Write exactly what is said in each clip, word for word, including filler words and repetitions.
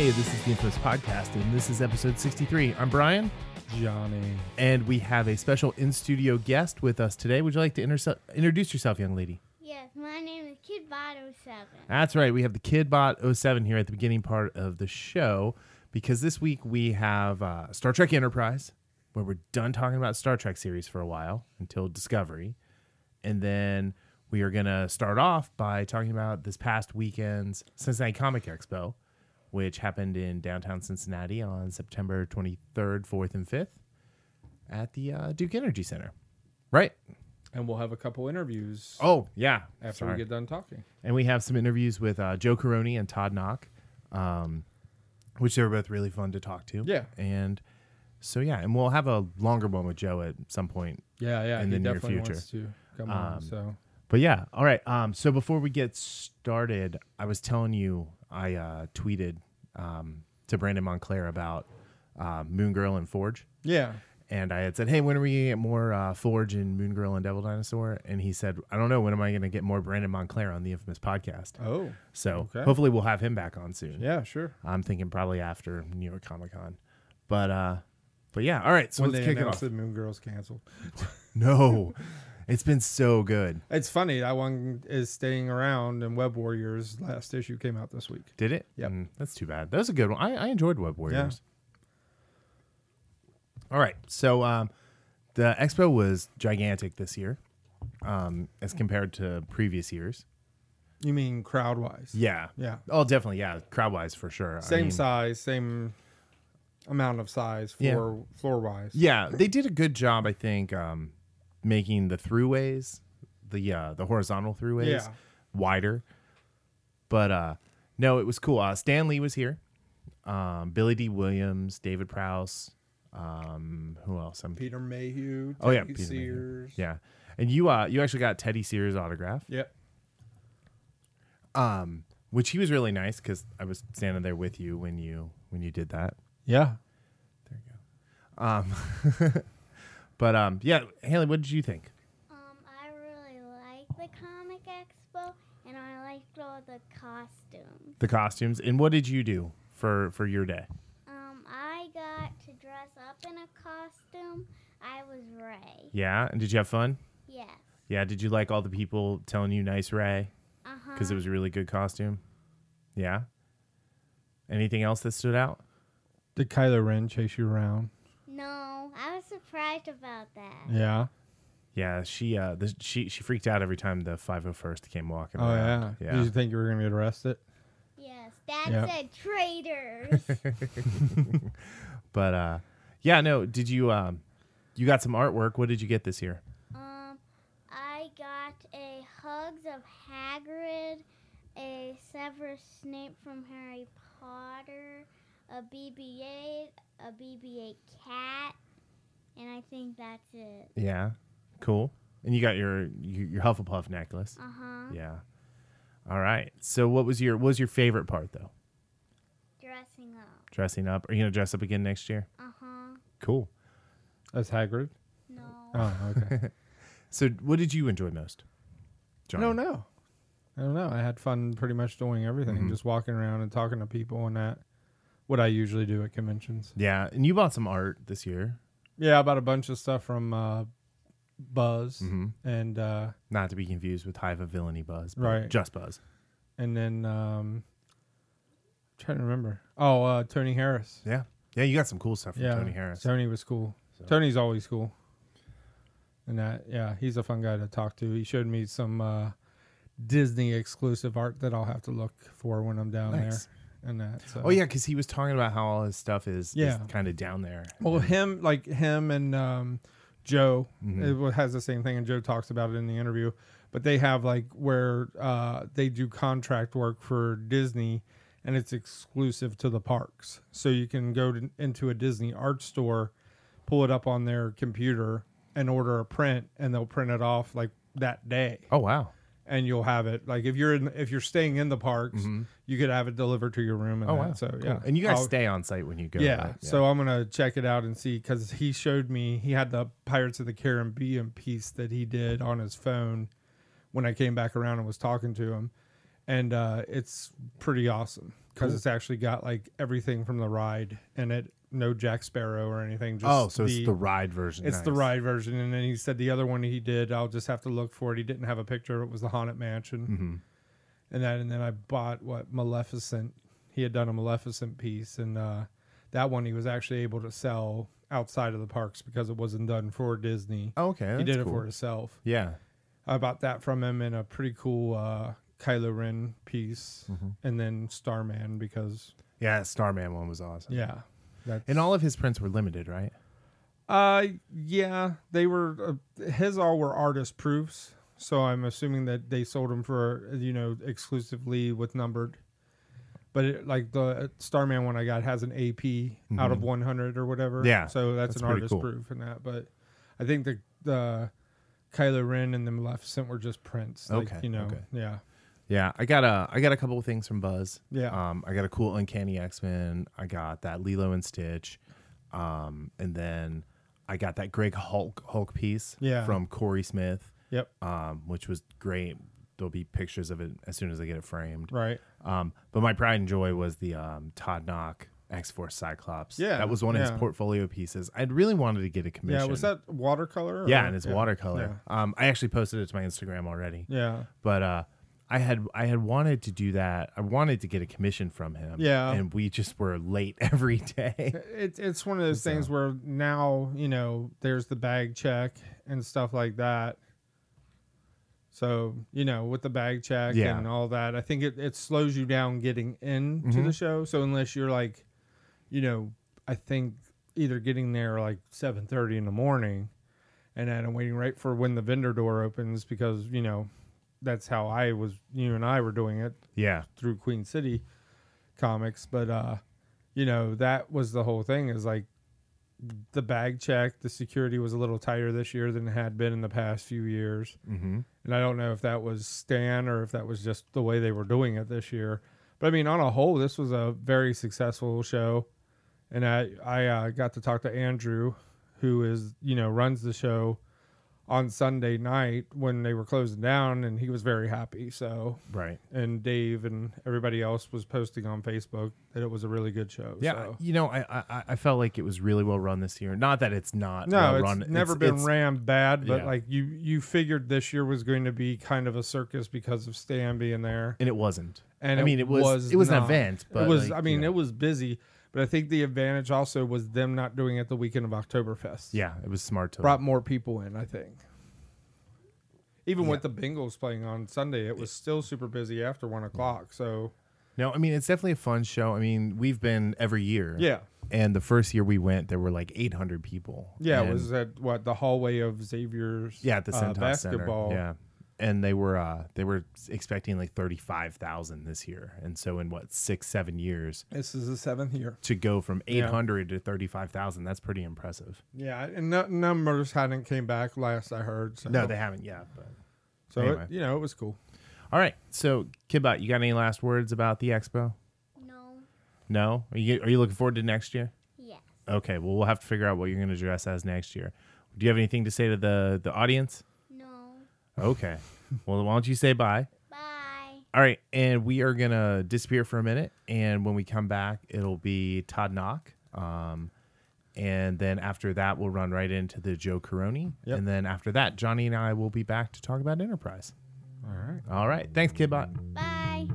Hey, this is the Infamous Podcast, and this is episode sixty-three. I'm Brian. Johnny. And we have a special in-studio guest with us today. Would you like to inter- introduce yourself, young lady? Yes, my name is Kidbot oh seven. That's right. We have the Kidbot oh seven here at the beginning part of the show because this week we have uh, Star Trek Enterprise, where we're done talking about Star Trek series for a while until Discovery. And then we are going to start off by talking about this past weekend's Cincinnati Comic Expo, which happened in downtown Cincinnati on September twenty-third, fourth, and fifth at the uh, Duke Energy Center. Right. And we'll have a couple interviews Oh, yeah. after Sorry. we get done talking. And we have some interviews with uh, Joe Caroni and Todd Knock, um, which they were both really fun to talk to. Yeah. And so, yeah, and we'll have a longer one with Joe at some point. Yeah, yeah. In he the near definitely future. wants to come Um, on. So But yeah, all right. Um, so before we get started, I was telling you I uh, tweeted um, to Brandon Montclair about uh, Moon Girl and Forge. yeah. And I had said, hey, when are we going to get more uh, Forge and Moon Girl and Devil Dinosaur? And he said, I don't know. When am I going to get more Brandon Montclair on the Infamous Podcast? Oh, So okay. hopefully we'll have him back on soon. yeah, sure. I'm thinking probably after New York Comic Con. But uh, but yeah, all right. So when let's they kick it announced off. that Moon Girl's canceled. No, it's been so good. It's funny. That one is staying around, and Web Warriors last issue came out this week. Did it? Yep. Mm, that's too bad. That was a good one. I, I enjoyed Web Warriors. All right. So um, the expo was gigantic this year um, as compared to previous years. You mean crowd wise? Yeah. Yeah. Oh, definitely. Yeah. Crowd wise for sure. I Same mean, size, same amount of size Yeah. floor floor wise. Yeah. They did a good job, I think, um, making the throughways, the uh, the horizontal throughways Yeah. wider. But uh, no, it was cool. Uh, Stan Lee was here. Um, Billy D. Williams, David Prowse. Um, who else? I'm, Peter Mayhew. Oh, yeah, Teddy Peter Mayhew. Sears. yeah. And you uh, you actually got Teddy Sears' autograph. Yep. Um, which he was really nice because I was standing there with you when you when you did that. Yeah. There you go. Um, but um, yeah, Haley, what did you think? Um, I really like the Comic Expo, and I liked all the costumes. The costumes, and what did you do for for your day? Um, I got to dress up in a costume. I was Ray. Yeah, and did you have fun? Yes. Yeah, did you like all the people telling you "Nice Ray" Uh-huh. because it was a really good costume? Yeah. Anything else that stood out? Did Kylo Ren chase you around? No, I was surprised about that. Yeah. Yeah, she uh, the, she she freaked out every time the five oh first came walking Oh, around. yeah. Did you think you were going to get arrested? Yes, Dad Yep. said traitors. But uh, yeah, no. Did you um, you got some artwork? What did you get this year? um, I got a Hugs of Hagrid, a Severus Snape from Harry Potter, a B B eight, a B B eight cat, and I think that's it. Yeah, cool. And you got your your, your Hufflepuff necklace. Uh huh. Yeah. All right. So what was your what was your favorite part though? Dressing up. Dressing up. Are you gonna dress up again next year? Uh huh. Cool. As Hagrid? No. Oh, okay. So what did you enjoy most? I Johnny? don't know. I don't know. I had fun pretty much doing everything, Mhm. just walking around and talking to people and that. What I usually do at conventions. Yeah, and you bought some art this year. Yeah, I bought a bunch of stuff from uh, Buzz, Mm-hmm. and uh, Not to be confused with Hive of Villainy Buzz, but Right. just Buzz. and then um, trying to remember. Oh, uh, Tony Harris. Yeah. Yeah, you got some cool stuff from Yeah, Tony Harris. Tony was cool. So- Tony's always cool. And that, yeah, he's a fun guy to talk to. He showed me some uh, Disney exclusive art that I'll have to look for when I'm down Nice. there. And that. So. Oh yeah, because he was talking about how all his stuff is, Yeah. is kind of down there. Well, him, like him and um, Joe, Mhm. it wa- has the same thing, and Joe talks about it in the interview. But they have like where uh, they do contract work for Disney, and it's exclusive to the parks. So you can go to, into a Disney art store, pull it up on their computer, and order a print, and they'll print it off like that day, Oh wow. and you'll have it. Like if you're in, if you're staying in the parks, Mhm. you could have it delivered to your room. And Oh that. wow. So Cool. yeah, And you guys I'll- stay on site when you go. yeah, right? so I'm gonna check it out and see, because he showed me he had the Pirates of the Caribbean piece that he did on his phone when I came back around and was talking to him, and uh, it's pretty awesome. because Cool. it's actually got like everything from the ride in it. No Jack Sparrow or anything. Just Oh, so the, it's the ride version. It's the Nice. ride version. And then he said the other one he did, I'll just have to look for it. He didn't have a picture. It was the Haunted Mansion. Mhm. And that, and then I bought what Maleficent. He had done a Maleficent piece, and uh, that one he was actually able to sell outside of the parks because it wasn't done for Disney. Oh, okay, he that's did it cool. for himself. Yeah. I bought that from him in a pretty cool uh, Kylo Ren piece, Mhm. and then Starman because Yeah, Starman one was awesome. yeah, that's And all of his prints were limited, right? uh yeah they were uh, his all were artist proofs, so I'm assuming that they sold them for you know exclusively with numbered. But it, like the Starman one I got has an A P out of Mhm. one hundred or whatever. Yeah, so that's, that's an pretty artist cool. proof in that. But I think the the Kylo Ren and the Maleficent were just prints. Like, Okay, you know, okay. yeah, Yeah, I got a I got a couple of things from Buzz. yeah, Um, I got a cool Uncanny X-Men. I got that Lilo and Stitch, um, and then I got that Greg Hulk Hulk piece Yeah. from Corey Smith, yep, um, which was great. There'll be pictures of it as soon as I get it framed. right. Um, but my pride and joy was the um, Todd Knock X-Force Cyclops. Yeah, that was one of yeah. his portfolio pieces. I'd really wanted to get a commission. Yeah, was that watercolor? Yeah, or- and it's yeah, watercolor. Um, I actually posted it to my Instagram already. Yeah, But uh, I had I had wanted to do that. I wanted to get a commission from him. Yeah. and we just were late every day. it's it's one of those So- things where now you know there's the bag check and stuff like that. So you know with the bag check Yeah. and all that, I think it, it slows you down getting into Mhm. the show. So unless you're like, you know, I think either getting there like seven thirty in the morning, and then I'm waiting right for when the vendor door opens because you know that's how I was. You and I were doing it Yeah, through Queen City Comics, but uh, you know that was the whole thing. Is like the bag check, the security was a little tighter this year than it had been in the past few years, mm-hmm. and I don't know if that was Stan or if that was just the way they were doing it this year. But I mean, on a whole, this was a very successful show, and I I uh, got to talk to Andrew, who is you know runs the show on Sunday night when they were closing down, and he was very happy. So right. and Dave and everybody else was posting on Facebook that it was a really good show. Yeah, so. you know, I, I I felt like it was really well run this year. Not that it's not No, well it's run. never It's- been it's- ran bad, but yeah. like you, you figured this year was going to be kind of a circus because of Stan being there, and it wasn't. and I mean, it was it was an not. event, but it was. like, I mean, you know. it was busy, but I think the advantage also was them not doing it the weekend of Oktoberfest. Yeah, it was smart to brought more people in. I think. Even Yeah. with the Bengals playing on Sunday, it was still super busy after one o'clock. So No, I mean, it's definitely a fun show. I mean, we've been every year. yeah, And the first year we went, there were like eight hundred people. yeah, And- it was at what the hallway of Xavier's. yeah, at the uh, Centos basketball. Center. Yeah. And they were uh they were expecting like thirty-five thousand this year. And so in what, six, seven years This is the seventh year. to go from Yeah. eight hundred to thirty-five thousand, that's pretty impressive. Yeah, and no, numbers hadn't came back last I heard. So. No, they haven't yet. But So anyway. it, you know, it was cool. all right. So Kidbot, you got any last words about the expo? No. No? Are you are you looking forward to next year? Yes. Okay, well we'll have to figure out what you're gonna dress as next year. Do you have anything to say to the, the audience? No. Okay. Well, why don't you say bye? Bye. All right, and we are gonna disappear for a minute, and when we come back, it'll be Todd Knock, um, and then after that, we'll run right into the Joe Caroni, Yep. and then after that, Johnny and I will be back to talk about Enterprise. All right. All right, thanks, Kidbot. Bye.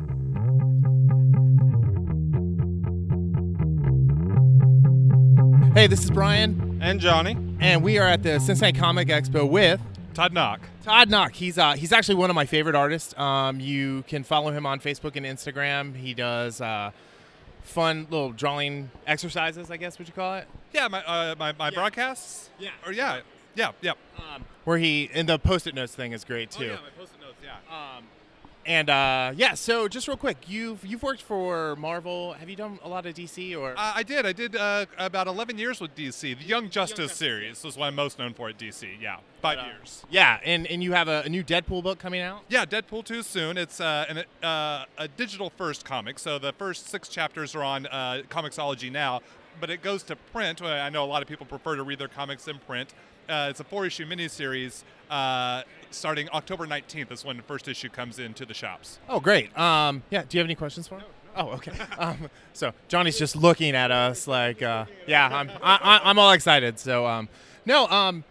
Hey, this is Brian, And Johnny. and we are at the Cincinnati Comic Expo with Todd Knock. Todd Knock. He's uh he's actually one of my favorite artists. Um, you can follow him on Facebook and Instagram. He does uh, fun little drawing exercises, I guess would you call it? Yeah, my uh, my, my Yeah. broadcasts. Yeah. Or yeah, yeah, yeah. Um, where he and the post-it notes thing is great too. Oh, yeah, my post-it notes. Yeah. Um, and uh, yeah, so just real quick, you've you've worked for Marvel. Have you done a lot of D C or? Uh, I did. I did uh, about eleven years with D C. The Young Justice Justice series was what I'm most known for at D C. Yeah, five But, uh, years. yeah, and and you have a, a new Deadpool book coming out. Yeah, Deadpool two soon. It's uh, an, uh, a digital first comic, so the first six chapters are on uh, Comixology now, but it goes to print. Well, I know a lot of people prefer to read their comics in print. Uh, it's a four-issue miniseries. Uh, starting October nineteenth is when the first issue comes into the shops. Oh, great. Um, yeah. Do you have any questions for him? No, Oh, okay. Um, so Johnny's just looking at us like, uh, yeah, I'm I, I- I'm all excited. So um, no, um,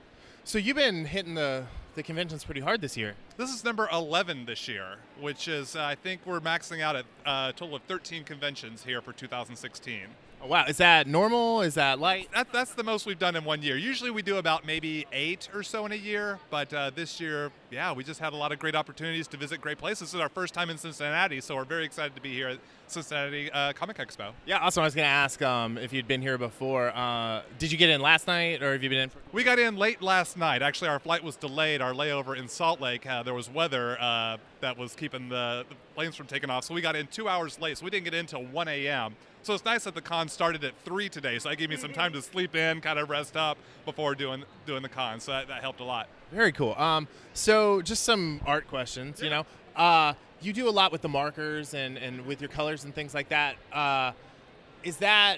so you've been hitting the the conventions pretty hard this year. This is number eleven this year, which is, uh, I think we're maxing out at uh, a total of thirteen conventions here for two thousand sixteen. Oh, wow, is that normal? Is that light? That, that's the most we've done in one year. Usually we do about maybe eight or so in a year, but uh, this year, yeah, we just had a lot of great opportunities to visit great places. This is our first time in Cincinnati, so we're very excited to be here at Cincinnati uh, Comic Expo. Yeah. Also, I was going to ask um, if you'd been here before. Uh, did you get in last night, or have you been in? For- We got in late last night. Actually, our flight was delayed. Our layover in Salt Lake, uh, there was weather uh, that was keeping the, the planes from taking off, so we got in two hours late. So we didn't get in until one a.m. So it's nice that the con started at three today, so that gave me some time to sleep in, kind of rest up before doing doing the con. So that, that helped a lot. Very cool. Um, so just some art questions. You know, uh, you do a lot with the markers and, and with your colors and things like that. Uh, is that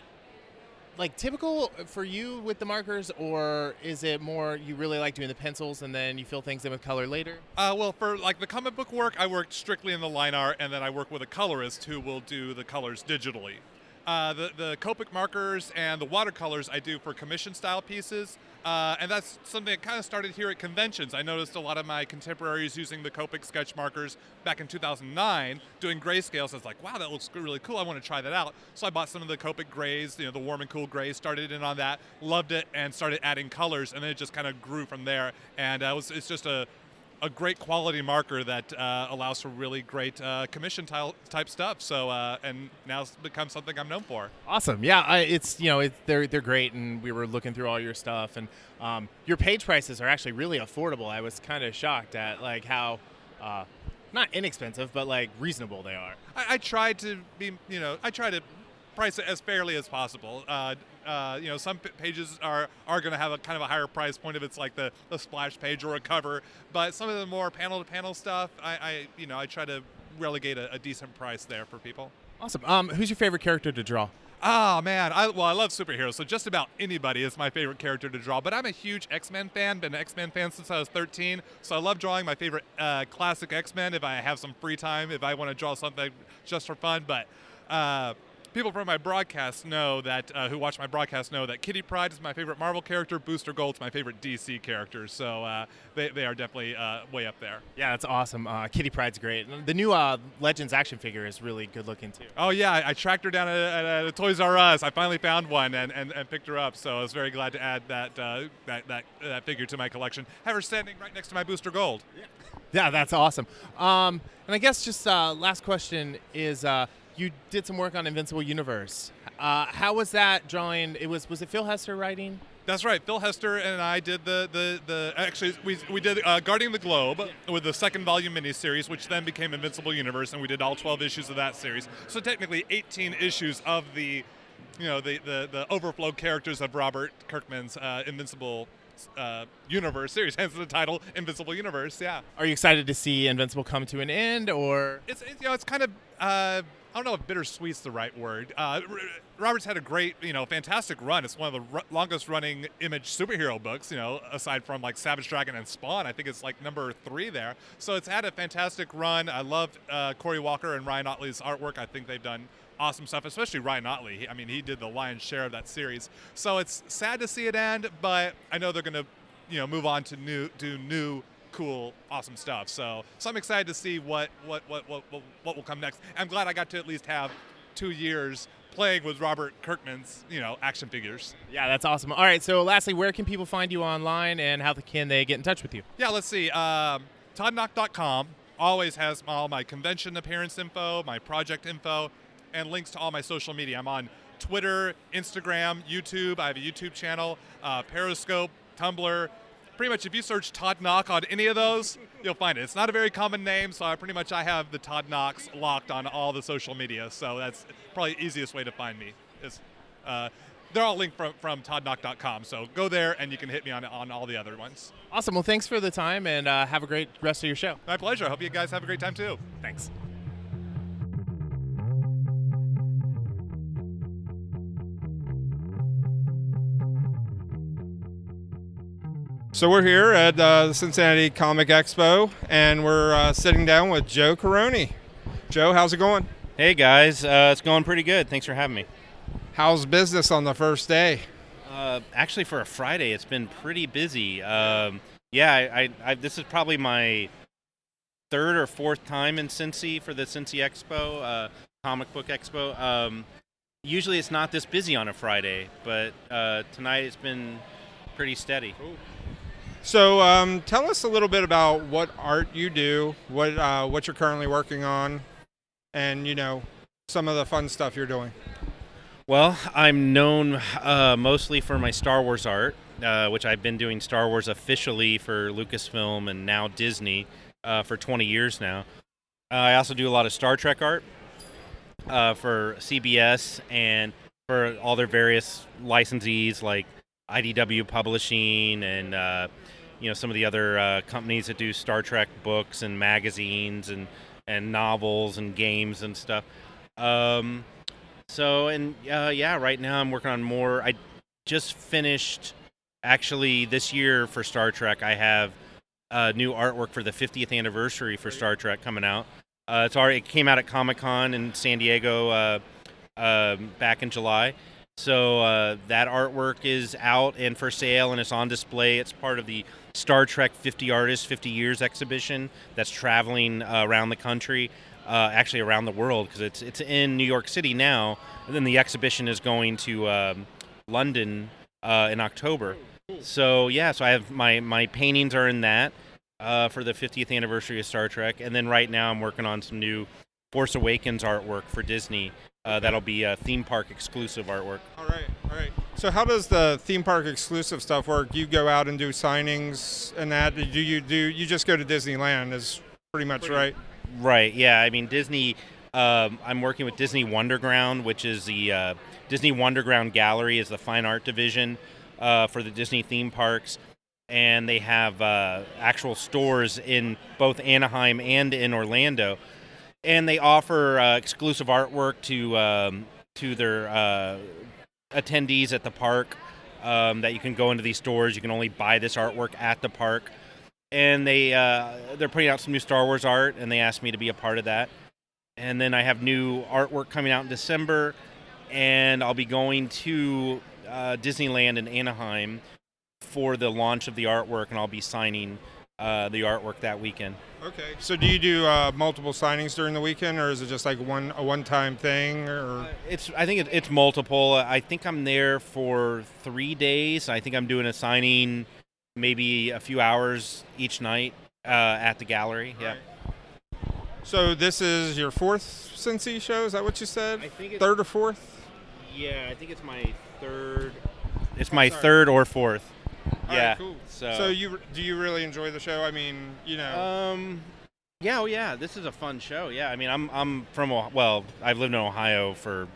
like typical for you with the markers, or is it more you really like doing the pencils and then you fill things in with color later? Uh, well, for like the comic book work, I worked strictly in the line art, and then I work with a colorist who will do the colors digitally. Uh, the, the Copic markers and the watercolors I do for commission style pieces, uh, and that's something that kind of started here at conventions. I noticed a lot of my contemporaries using the Copic sketch markers back in two thousand nine doing grayscales. I was like, wow, that looks really cool. I want to try that out. So I bought some of the Copic grays, you know, the warm and cool grays, started in on that, loved it, and started adding colors, and then it just kind of grew from there. And uh, it was, it's just a a great quality marker that uh, allows for really great uh, commission tile, type stuff. So uh, and now it's become something I'm known for. Awesome. Yeah, I, it's you know it, they're they're great, and we were looking through all your stuff, and um, your page prices are actually really affordable. I was kind of shocked at like how uh, not inexpensive, but like reasonable they are. I, I tried to be, you know, I try to price it as fairly as possible. Uh, uh, you know, some p- pages are, are going to have a kind of a higher price point if it's like the, the splash page or a cover, but some of the more panel-to-panel stuff, I, I you know, I try to relegate a, a decent price there for people. Awesome. Um, who's your favorite character to draw? Oh, man. I, well, I love superheroes, so just about anybody is my favorite character to draw. But I'm a huge X-Men fan, been an X-Men fan since I was thirteen, so I love drawing my favorite uh, classic X-Men if I have some free time, if I want to draw something just for fun. But uh, people from my broadcast know that, uh, who watch my broadcast know that Kitty Pryde is my favorite Marvel character, Booster Gold's my favorite D C character, so uh, they, they are definitely uh, way up there. Yeah, that's awesome. Uh, Kitty Pryde's great. The new uh, Legends action figure is really good looking too. Oh yeah, I, I tracked her down at, at, at a Toys R Us. I finally found one and, and, and picked her up, so I was very glad to add that, uh, that, that, that figure to my collection. Have her standing right next to my Booster Gold. Yeah, yeah, that's awesome. Um, and I guess just uh, last question is, uh, you did some work on Invincible Universe. Uh, how was that drawing? It was was it Phil Hester writing? That's right. Phil Hester and I did the the, the actually we we did uh, Guarding the Globe with the second volume miniseries, which then became Invincible Universe, and we did all twelve issues of that series. So technically, eighteen issues of the, you know, the the, the overflow characters of Robert Kirkman's uh, Invincible uh, Universe series. Hence the title, Invincible Universe. Yeah. Are you excited to see Invincible come to an end, or It's, it's you know it's kind of. Uh, I don't know if bittersweet's the right word. Uh, R- Robert's had a great, you know, fantastic run. It's one of the r- longest running Image superhero books, you know, aside from like Savage Dragon and Spawn. I think it's like number three there. So it's had a fantastic run. I love uh, Cory Walker and Ryan Ottley's artwork. I think they've done awesome stuff, especially Ryan Ottley. He, I mean, he did the lion's share of that series. So it's sad to see it end, but I know they're going to, you know, move on to new, do new, cool, awesome stuff. So, so I'm excited to see what what, what what what what will come next. I'm glad I got to at least have two years playing with Robert Kirkman's, you know, action figures. yeah, that's awesome. All right, so lastly, where can people find you online, and how can they get in touch with you? Yeah, let's see. Um, Todd Knock dot com always has all my convention appearance info, my project info, and links to all my social media. I'm on Twitter, Instagram, YouTube. I have a YouTube channel, uh, Periscope, Tumblr. Pretty much if you search Todd Knock on any of those, you'll find it. It's not a very common name, so I pretty much I have the Todd Knocks locked on all the social media, so that's probably the easiest way to find me. Is, uh, they're all linked from, from Todd Knock dot com, so go there and you can hit me on, on all the other ones. Awesome. Well, thanks for the time, and uh, have a great rest of your show. My pleasure. I hope you guys have a great time too. Thanks. So we're here at uh, the Cincinnati Comic Expo, and we're uh, sitting down with Joe Coroni. Joe, how's it going? Hey guys, uh, it's going pretty good. Thanks for having me. How's business on the first day? Uh, actually, for a Friday, it's been pretty busy. Um, yeah, I, I, I, this is probably my third or fourth time in Cincy for the Cincy Expo, uh, comic book expo. Um, usually it's not this busy on a Friday, but uh, tonight it's been pretty steady. So um, tell us a little bit about what art you do, what uh, what you're currently working on, and, you know, some of the fun stuff you're doing. Well, I'm known uh, mostly for my Star Wars art, uh, which I've been doing Star Wars officially for Lucasfilm and now Disney uh, for twenty years now. Uh, I also do a lot of Star Trek art uh, for C B S and for all their various licensees like I D W Publishing and uh, you know some of the other uh, companies that do Star Trek books and magazines and, and novels and games and stuff. Um, so and uh, yeah, right now I'm working on more. I just finished actually this year for Star Trek. I have uh, new artwork for the fiftieth anniversary for Star Trek coming out. Uh, it's already it came out at Comic-Con in San Diego uh, uh, back in July. So uh, that artwork is out and for sale, and it's on display. It's part of the Star Trek fifty Artists, fifty Years exhibition that's traveling uh, around the country, uh, actually around the world, because it's it's in New York City now, and then the exhibition is going to um, London uh, in October. So yeah, so I have my, my paintings are in that uh, for the fiftieth anniversary of Star Trek, and then right now I'm working on some new Force Awakens artwork for Disney. Uh, that'll be a theme park exclusive artwork. All right, all right. So how does the theme park exclusive stuff work? You go out and do signings and that. Do you do? You just go to Disneyland? Is pretty much Pretty- right. Right, yeah. I mean, Disney, um, I'm working with Disney Wonderground, which is the uh, Disney Wonderground Gallery is the fine art division uh, for the Disney theme parks. And they have uh, actual stores in both Anaheim and in Orlando. And they offer uh, exclusive artwork to um, to their uh, attendees at the park um, that you can go into these stores. You can only buy this artwork at the park. And they, uh, they're putting out some new Star Wars art, and they asked me to be a part of that. And then I have new artwork coming out in December, and I'll be going to uh, Disneyland in Anaheim for the launch of the artwork, and I'll be signing uh, the artwork that weekend. Okay. So do you do uh, multiple signings during the weekend, or is it just like one a one-time thing? Or It's I think it, it's multiple. I think I'm there for three days. I think I'm doing a signing maybe a few hours each night uh, at the gallery. Yeah. Right. So this is your fourth Cincy show? Is that what you said? I think it's, Third or fourth? Yeah, I think it's my third. It's my sorry. third or fourth. All Yeah. right, cool. So. So you do you really enjoy the show? I mean, you know. Um. Yeah. Oh, yeah. This is a fun show. Yeah. I mean, I'm I'm from Oh- well, I've lived in Ohio for.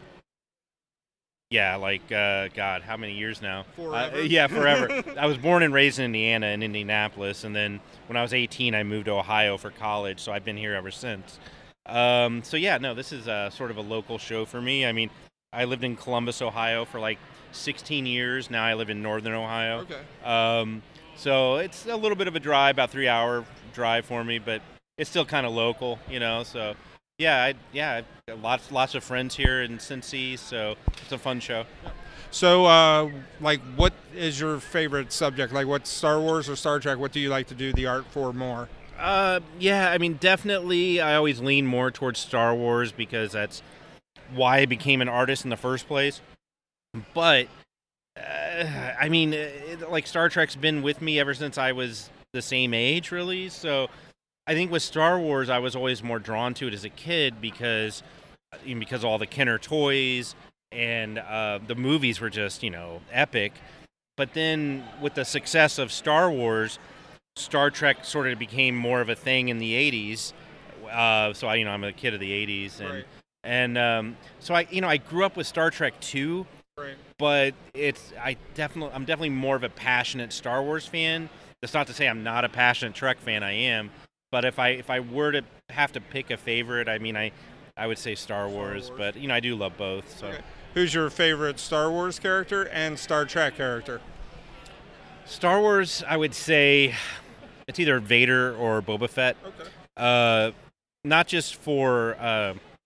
Yeah, like uh, God, how many years now? Forever? Uh, yeah, forever. I was born and raised in Indiana, in Indianapolis, and then when I was eighteen, I moved to Ohio for college. So I've been here ever since. Um, so yeah, no, this is a, sort of a local show for me. I mean, I lived in Columbus, Ohio, for like sixteen years. Now I live in Northern Ohio. Okay. Um, so it's a little bit of a drive, about three hour drive for me, but it's still kind of local, you know. So yeah, I, yeah, I've got lots lots of friends here in Cincy, so it's a fun show. So, uh, like, what is your favorite subject? Like, what Star Wars or Star Trek? What do you like to do the art for more? Uh, yeah, I mean, definitely, I always lean more towards Star Wars because that's why I became an artist in the first place. But uh, I mean, it, like Star Trek's been with me ever since I was the same age, really. So I think with Star Wars, I was always more drawn to it as a kid because you know, because of all the Kenner toys and uh, the movies were just you know epic. But then with the success of Star Wars, Star Trek sort of became more of a thing in the eighties. Uh, so I, you know, I'm a kid of the eighties, and Right. and um, so I, you know, I grew up with Star Trek two, Right. but it's I definitely I'm definitely more of a passionate Star Wars fan. That's not to say I'm not a passionate Trek fan. I am, but if I if I were to have to pick a favorite, I mean, I I would say Star Wars, Wars. but you know, I do love both. So. Okay. Who's your favorite Star Wars character and Star Trek character? Star Wars, I would say it's either Vader or Boba Fett. Okay. Uh, not just for uh,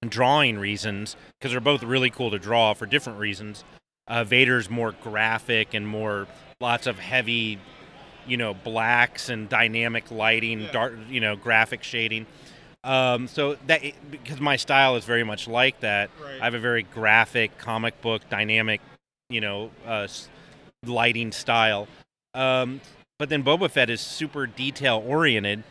drawing reasons, because they're both really cool to draw for different reasons. Uh, Vader's more graphic and more lots of heavy, you know, blacks and dynamic lighting, Yeah. dark, you know, graphic shading. Um, so that because my style is very much like that, Right. I have a very graphic, comic book, dynamic, you know, uh, s- lighting style. Um, but then Boba Fett is super detail oriented,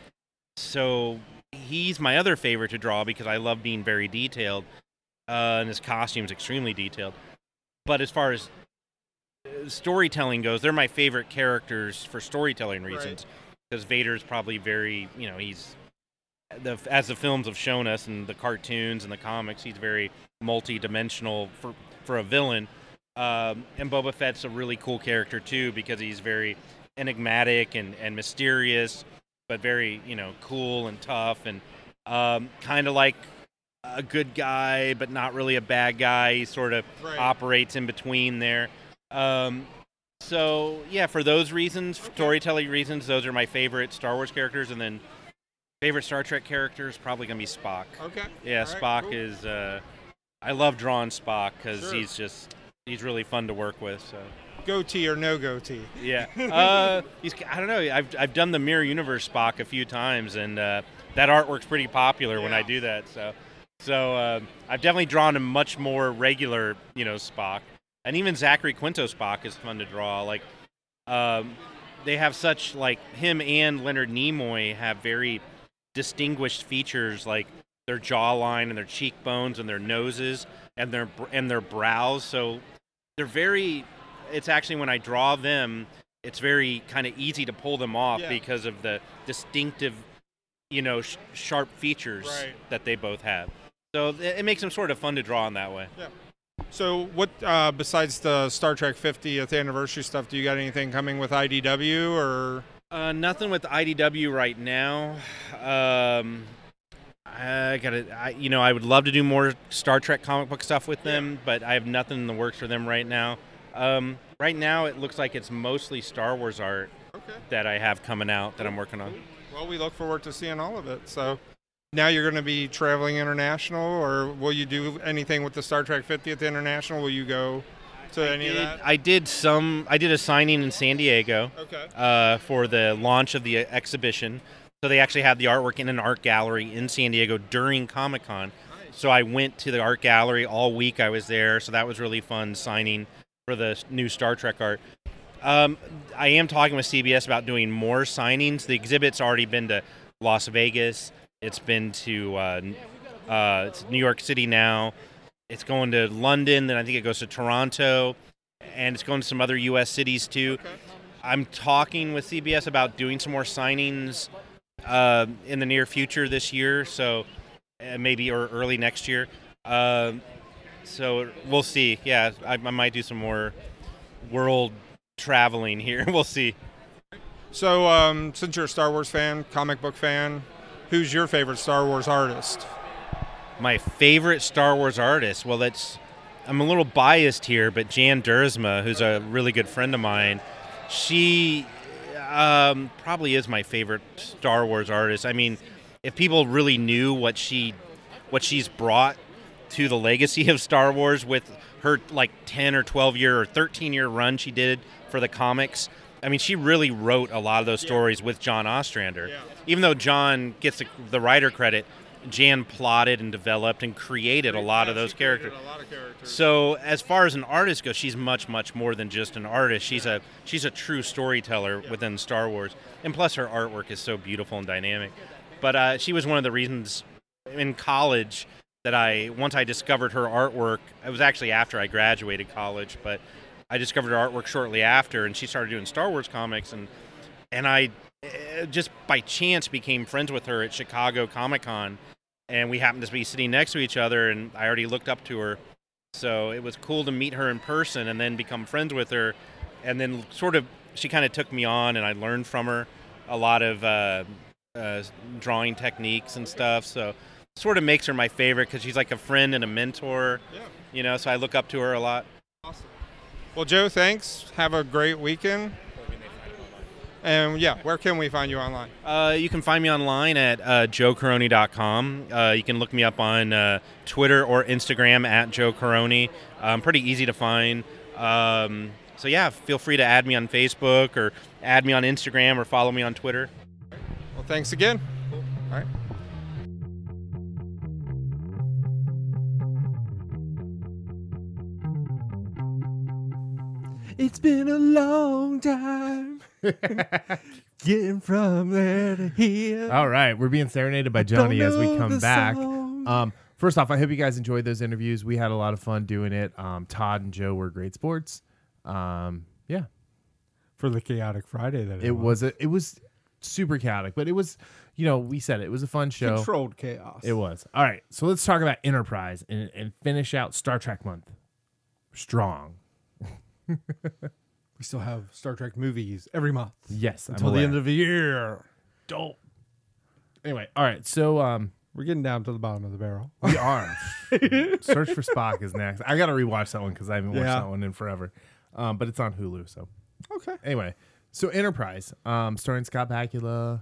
so he's my other favorite to draw because I love being very detailed, uh, and his costume's extremely detailed. But as far as uh, storytelling goes, they're my favorite characters for storytelling reasons. Because Vader's probably very, you know, he's the as the films have shown us and the cartoons and the comics, he's very multi-dimensional for for a villain. Um, and Boba Fett's a really cool character too because he's very enigmatic and, and mysterious, but very, you know, cool and tough and um, kind of like a good guy, but not really a bad guy. He sort of Right. operates in between there. Um, so yeah, for those reasons, storytelling reasons, those are my favorite Star Wars characters. And then favorite Star Trek character is probably gonna be Spock. Okay. Yeah, All right, Spock cool. is. Uh, I love drawing Spock because Sure. he's just he's really fun to work with. So Goatee or no goatee? yeah, uh, he's. I don't know. I've I've done the Mirror Universe Spock a few times, and uh, that artwork's pretty popular when I Yeah. do that. So so uh, I've definitely drawn a much more regular, you know, Spock, and even Zachary Quinto Spock is fun to draw. Like um, they have such like him and Leonard Nimoy have very distinguished features like their jawline and their cheekbones and their noses and their and their brows. So they're very. It's actually when I draw them, it's very kind of easy to pull them off Yeah. because of the distinctive, you know, sh- sharp features Right. that they both have. So it, it makes them sort of fun to draw in that way. So, what uh, besides the Star Trek fiftieth anniversary stuff, do you got anything coming with I D W or? Uh, nothing with I D W right now. Um, I gotta, I, you know, I would love to do more Star Trek comic book stuff with them, but I have nothing in the works for them right now. Um, right now, it looks like it's mostly Star Wars art Okay. that I have coming out that I'm working on. Well, we look forward to seeing all of it. So, now you're going to be traveling international, or will you do anything with the Star Trek fiftieth International? Will you go to any of Did- that? I did some. I did a signing in San Diego Okay. uh, for the launch of the exhibition. So they actually had the artwork in an art gallery in San Diego during Comic Con. So I went to the art gallery all week. I was there, so that was really fun signing for the new Star Trek art. Um, I am talking with C B S about doing more signings. The exhibit's already been to Las Vegas. It's been to uh, uh, it's New York City now. It's going to London. Then I think it goes to Toronto, and it's going to some other U S cities too. I'm talking with C B S about doing some more signings uh, in the near future this year, so uh, maybe or early next year. Uh, so we'll see. Yeah, I, I might do some more world traveling here. We'll see. So, um, since you're a Star Wars fan, comic book fan, who's your favorite Star Wars artist? My favorite Star Wars artist. Well, that's I'm a little biased here, but Jan Duursema, who's a really good friend of mine, she um, probably is my favorite Star Wars artist. I mean, if people really knew what she, what she's brought to the legacy of Star Wars with her like ten or twelve year or thirteen year run she did for the comics. I mean, she really wrote a lot of those stories with John Ostrander. Yeah. Even though John gets the, the writer credit, Jan plotted and developed and created a lot of those characters. A lot of characters. So as far as an artist goes, she's much, much more than just an artist. She's a she's a true storyteller within Star Wars, and plus her artwork is so beautiful and dynamic. But uh, she was one of the reasons in college that I once I discovered her artwork. It was actually after I graduated college, but I discovered her artwork shortly after, and she started doing Star Wars comics, and and I uh, just by chance became friends with her at Chicago Comic Con. And we happened to be sitting next to each other, and I already looked up to her. So it was cool to meet her in person and then become friends with her. And then sort of, she kind of took me on, and I learned from her a lot of uh, uh, drawing techniques and stuff. So sort of makes her my favorite because she's like a friend and a mentor, Yeah. you know, so I look up to her a lot. Awesome. Well, Joe, thanks. Have a great weekend. And yeah, where can we find you online? Uh, you can find me online at uh, joe caroni dot com. Uh, you can look me up on uh, Twitter or Instagram at Joe Caroni. I'm pretty easy to find. Um, so yeah, feel free to add me on Facebook or add me on Instagram or follow me on Twitter. Well, thanks again. All right. It's been a long time getting from there to here. All right, we're being serenaded by Johnny as we know come the back. song. Um, first off, I hope you guys enjoyed those interviews. We had a lot of fun doing it. Um, Todd and Joe were great sports. Um, yeah, For the chaotic Friday that it, it was a, it was super chaotic, but it was, you know, we said it, it was a fun show. Controlled chaos. It was. All right, so let's talk about Enterprise and, and finish out Star Trek month strong. We still have Star Trek movies every month Yes, I'm until the aware. end of the year. Don't. Anyway, all right, so um, We're getting down to the bottom of the barrel. we are. Search for Spock is next. I got to rewatch that one because I haven't watched Yeah. that one in forever. Um, but it's on Hulu, so. Okay. Anyway, so Enterprise, um, starring Scott Bakula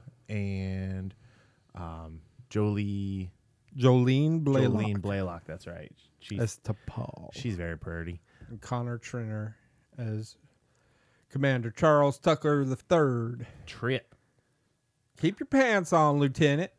and um, Jolie Jolene Blaylock Jolene Blaylock. That's right. She's as T'Pol. she's very pretty. And Connor Trinner as Commander Charles Tucker the Third. Trip. Keep your pants on, Lieutenant.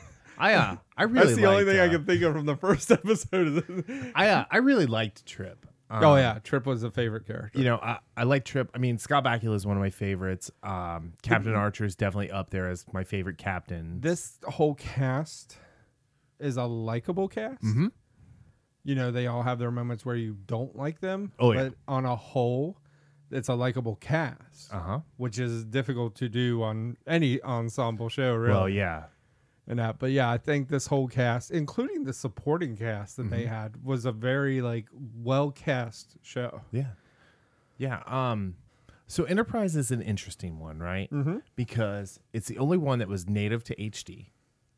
I uh, I really. That's the only liked, thing I uh, can think of from the first episode. Of this. I uh, I really liked Trip. Um, oh yeah, Trip was a favorite character. You know, I, I like Trip. I mean, Scott Bakula is one of my favorites. Um, Captain Archer is definitely up there as my favorite captain. This whole cast is a likable cast. Mhm. You know, they all have their moments where you don't like them. Oh, yeah. But on a whole, it's a likable cast, Uh huh. which is difficult to do on any ensemble show, really. Well, yeah. And that, but yeah, I think this whole cast, including the supporting cast that Mm-hmm. they had, was a very like well cast show. Yeah. Yeah. Um, so Enterprise is an interesting one, right? Mm-hmm. Because it's the only one that was native to H D.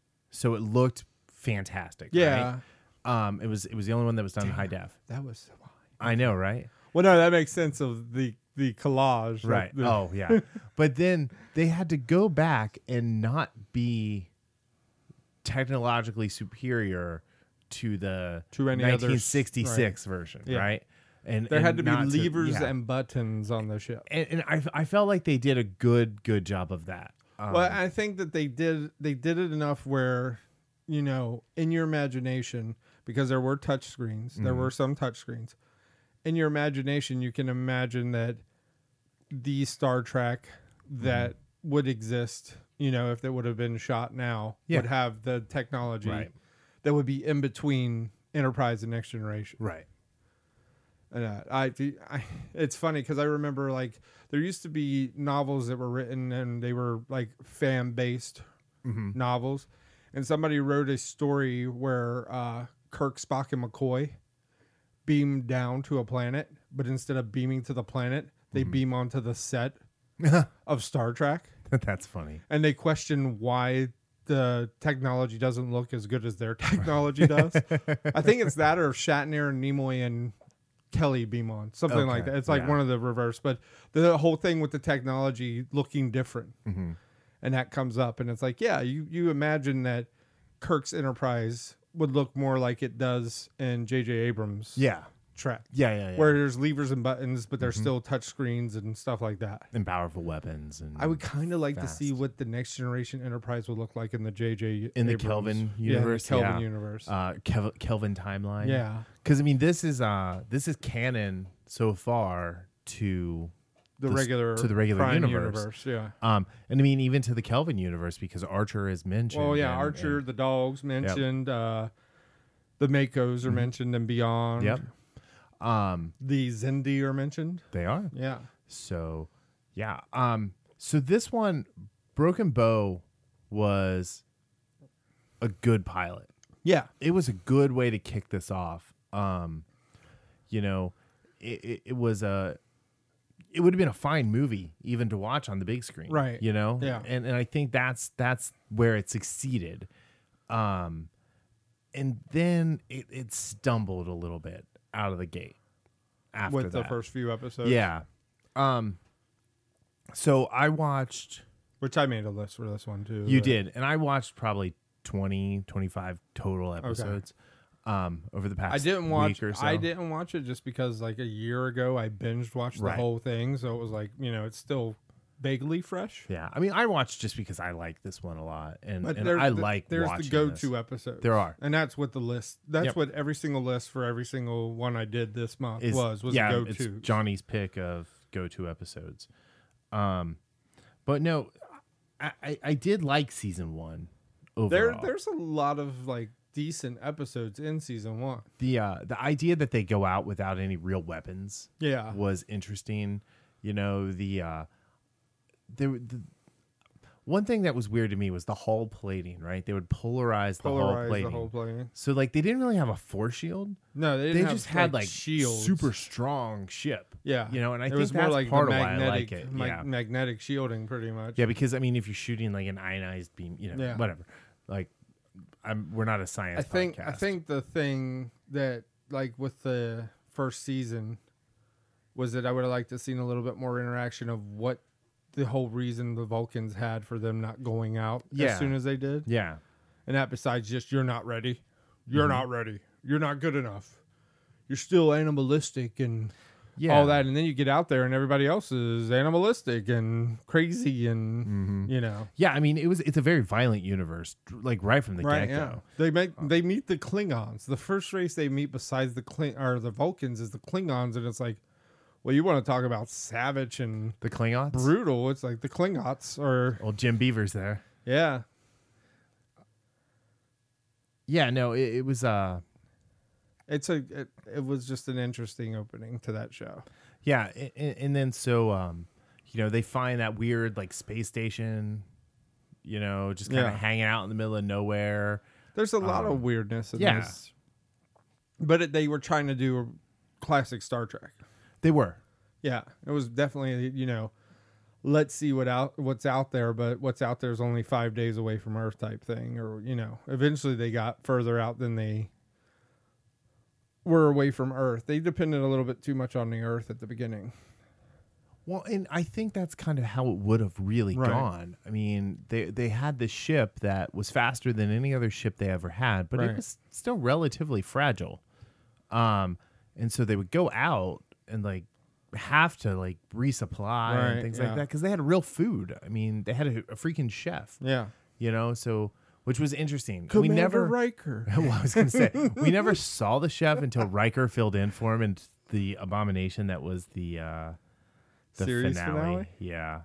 So it looked fantastic. Yeah, Right? Um, it was it was the only one that was done in high def. that was. I know, right? Well, no, that makes sense of the the collage, like Right. the- Oh, yeah. But then they had to go back and not be technologically superior to the To any other- nineteen sixty-six version, Yeah. right? And there and had to be not levers yeah. and buttons on the ship. and, and I, I felt like they did a good good job of that. Um, Well, I think that they did they did it enough where, you know, in your imagination, because there were touch screens, there Mhm. were some touch screens. In your imagination, you can imagine that the Star Trek that would exist, you know, if it would have been shot now, Yeah. would have the technology Right. that would be in between Enterprise and Next Generation. right. And uh, I, I, it's funny because I remember like there used to be novels that were written and they were like fan based hmm novels, and somebody wrote a story where uh, Kirk, Spock, and McCoy beamed down to a planet, but instead of beaming to the planet, they Mm-hmm. beam onto the set of Star Trek, That's funny. and they question why the technology doesn't look as good as their technology does. I think it's that or Shatner and Nimoy and Kelly beam on, something like Okay, that. It's like yeah. one of the reverse, but the whole thing with the technology looking different, hmm and that comes up, and it's like, yeah, you you imagine that Kirk's Enterprise would look more like it does in J J Abrams' Yeah. Trek, Yeah. Yeah. Yeah. where there's levers and buttons, but there's Mhm. still touch screens and stuff like that. and powerful weapons and I would kind of like to see fast. what the next generation Enterprise would look like in the J J In the Abrams- Kelvin yeah, in the universe, Kelvin yeah. universe. uh Kev- Kelvin timeline. yeah, Because I mean, this is uh this is canon so far to the the s- regular to the regular Prime universe. Yeah. um and I mean even to the Kelvin universe because Archer is mentioned. Well, yeah, and- Archer, and- the dogs mentioned, uh, the Makos are Mhm. mentioned and beyond. Yep. Um, The Zindi are mentioned. they are. Yeah. So, yeah. Um, so this one, Broken Bow, was a good pilot. Yeah. It was a good way to kick this off. Um, you know, it, it, it was a. It would have been a fine movie even to watch on the big screen, Right. You know, Yeah. and and I think that's that's where it succeeded. Um, and then it, it stumbled a little bit out of the gate after With the that. first few episodes. Yeah. Um So I watched. Which I made a list for this one too. You but- did, and I watched probably twenty, twenty-five total episodes um, over the past. I didn't watch. Week or so. I didn't watch it just because like a year ago I binged watched Right. the whole thing, so it was like you know it's still vaguely fresh. Yeah, I mean, I watched just because I like this one a lot, and, But and there- I the- like there's watching the go-to this. episodes. There are. and that's what the list. That's Yep. what every single list for every single one I did this month Is was was yeah, a it's go-to. Johnny's pick of go-to episodes. Um, but no, I, I, I did like season one overall. There, there's a lot of like decent episodes in season one. the uh, the idea that they go out without any real weapons Yeah, was interesting. You know, the uh, there the one thing that was weird to me was the hull plating. Right, they would polarize the hull polarize plating. the whole plane. So like they didn't really have a force shield. No, they, They didn't just have, had like shields. super strong ship. Yeah, You know, and I it think was that's more like part the of why I magnetic, like it. mag- Yeah. magnetic shielding, pretty much. Yeah, because I mean, if you're shooting like an ionized beam, you know, Yeah. whatever. Like, I'm we're not a science. I think podcast. I think the thing that like with the first season was that I would have liked to seen a little bit more interaction of what the whole reason the Vulcans had for them not going out Yeah. as soon as they did. Yeah, And that besides just you're not ready. You're Mm-hmm. not ready. You're not good enough. You're still animalistic and yeah, all that, and then you get out there and everybody else is animalistic and crazy and Mm-hmm. you know. Yeah, I mean, it was it's a very violent universe, like right from the Right, get yeah. go. They make they meet the Klingons. The first race they meet besides the Kling or the Vulcans is the Klingons, and it's like, well, you want to talk about savage and The Klingons. brutal? It's like the Klingons, or Old Jim Beaver's there. yeah, Yeah, no, it, it was. Uh, it's a it, it was just an interesting opening to that show. yeah, and, and then so, um, you know, they find that weird like space station. You know, just kind of Yeah. hanging out in the middle of nowhere. There's a lot Um, of weirdness in yeah. this, but it, they were trying to do a classic Star Trek. They were. Yeah, it was definitely you know, let's see what out what's out there, but what's out there is only five days away from Earth type thing, or you know, eventually they got further out than they were away from Earth. They depended a little bit too much on the Earth at the beginning. Well, and I think that's kind of how it would have really Right. gone. I mean, they they had this ship that was faster than any other ship they ever had, but Right. it was still relatively fragile. Um, and so they would go out and like have to like resupply Right, and things yeah. like that because they had real food. I mean, they had a, a freaking chef, Yeah, you know. So which was interesting. we never. Riker. Well, I was going to say we never saw the chef until Riker filled in for him in the abomination that was the. Uh, The Series finale. finale? Yeah.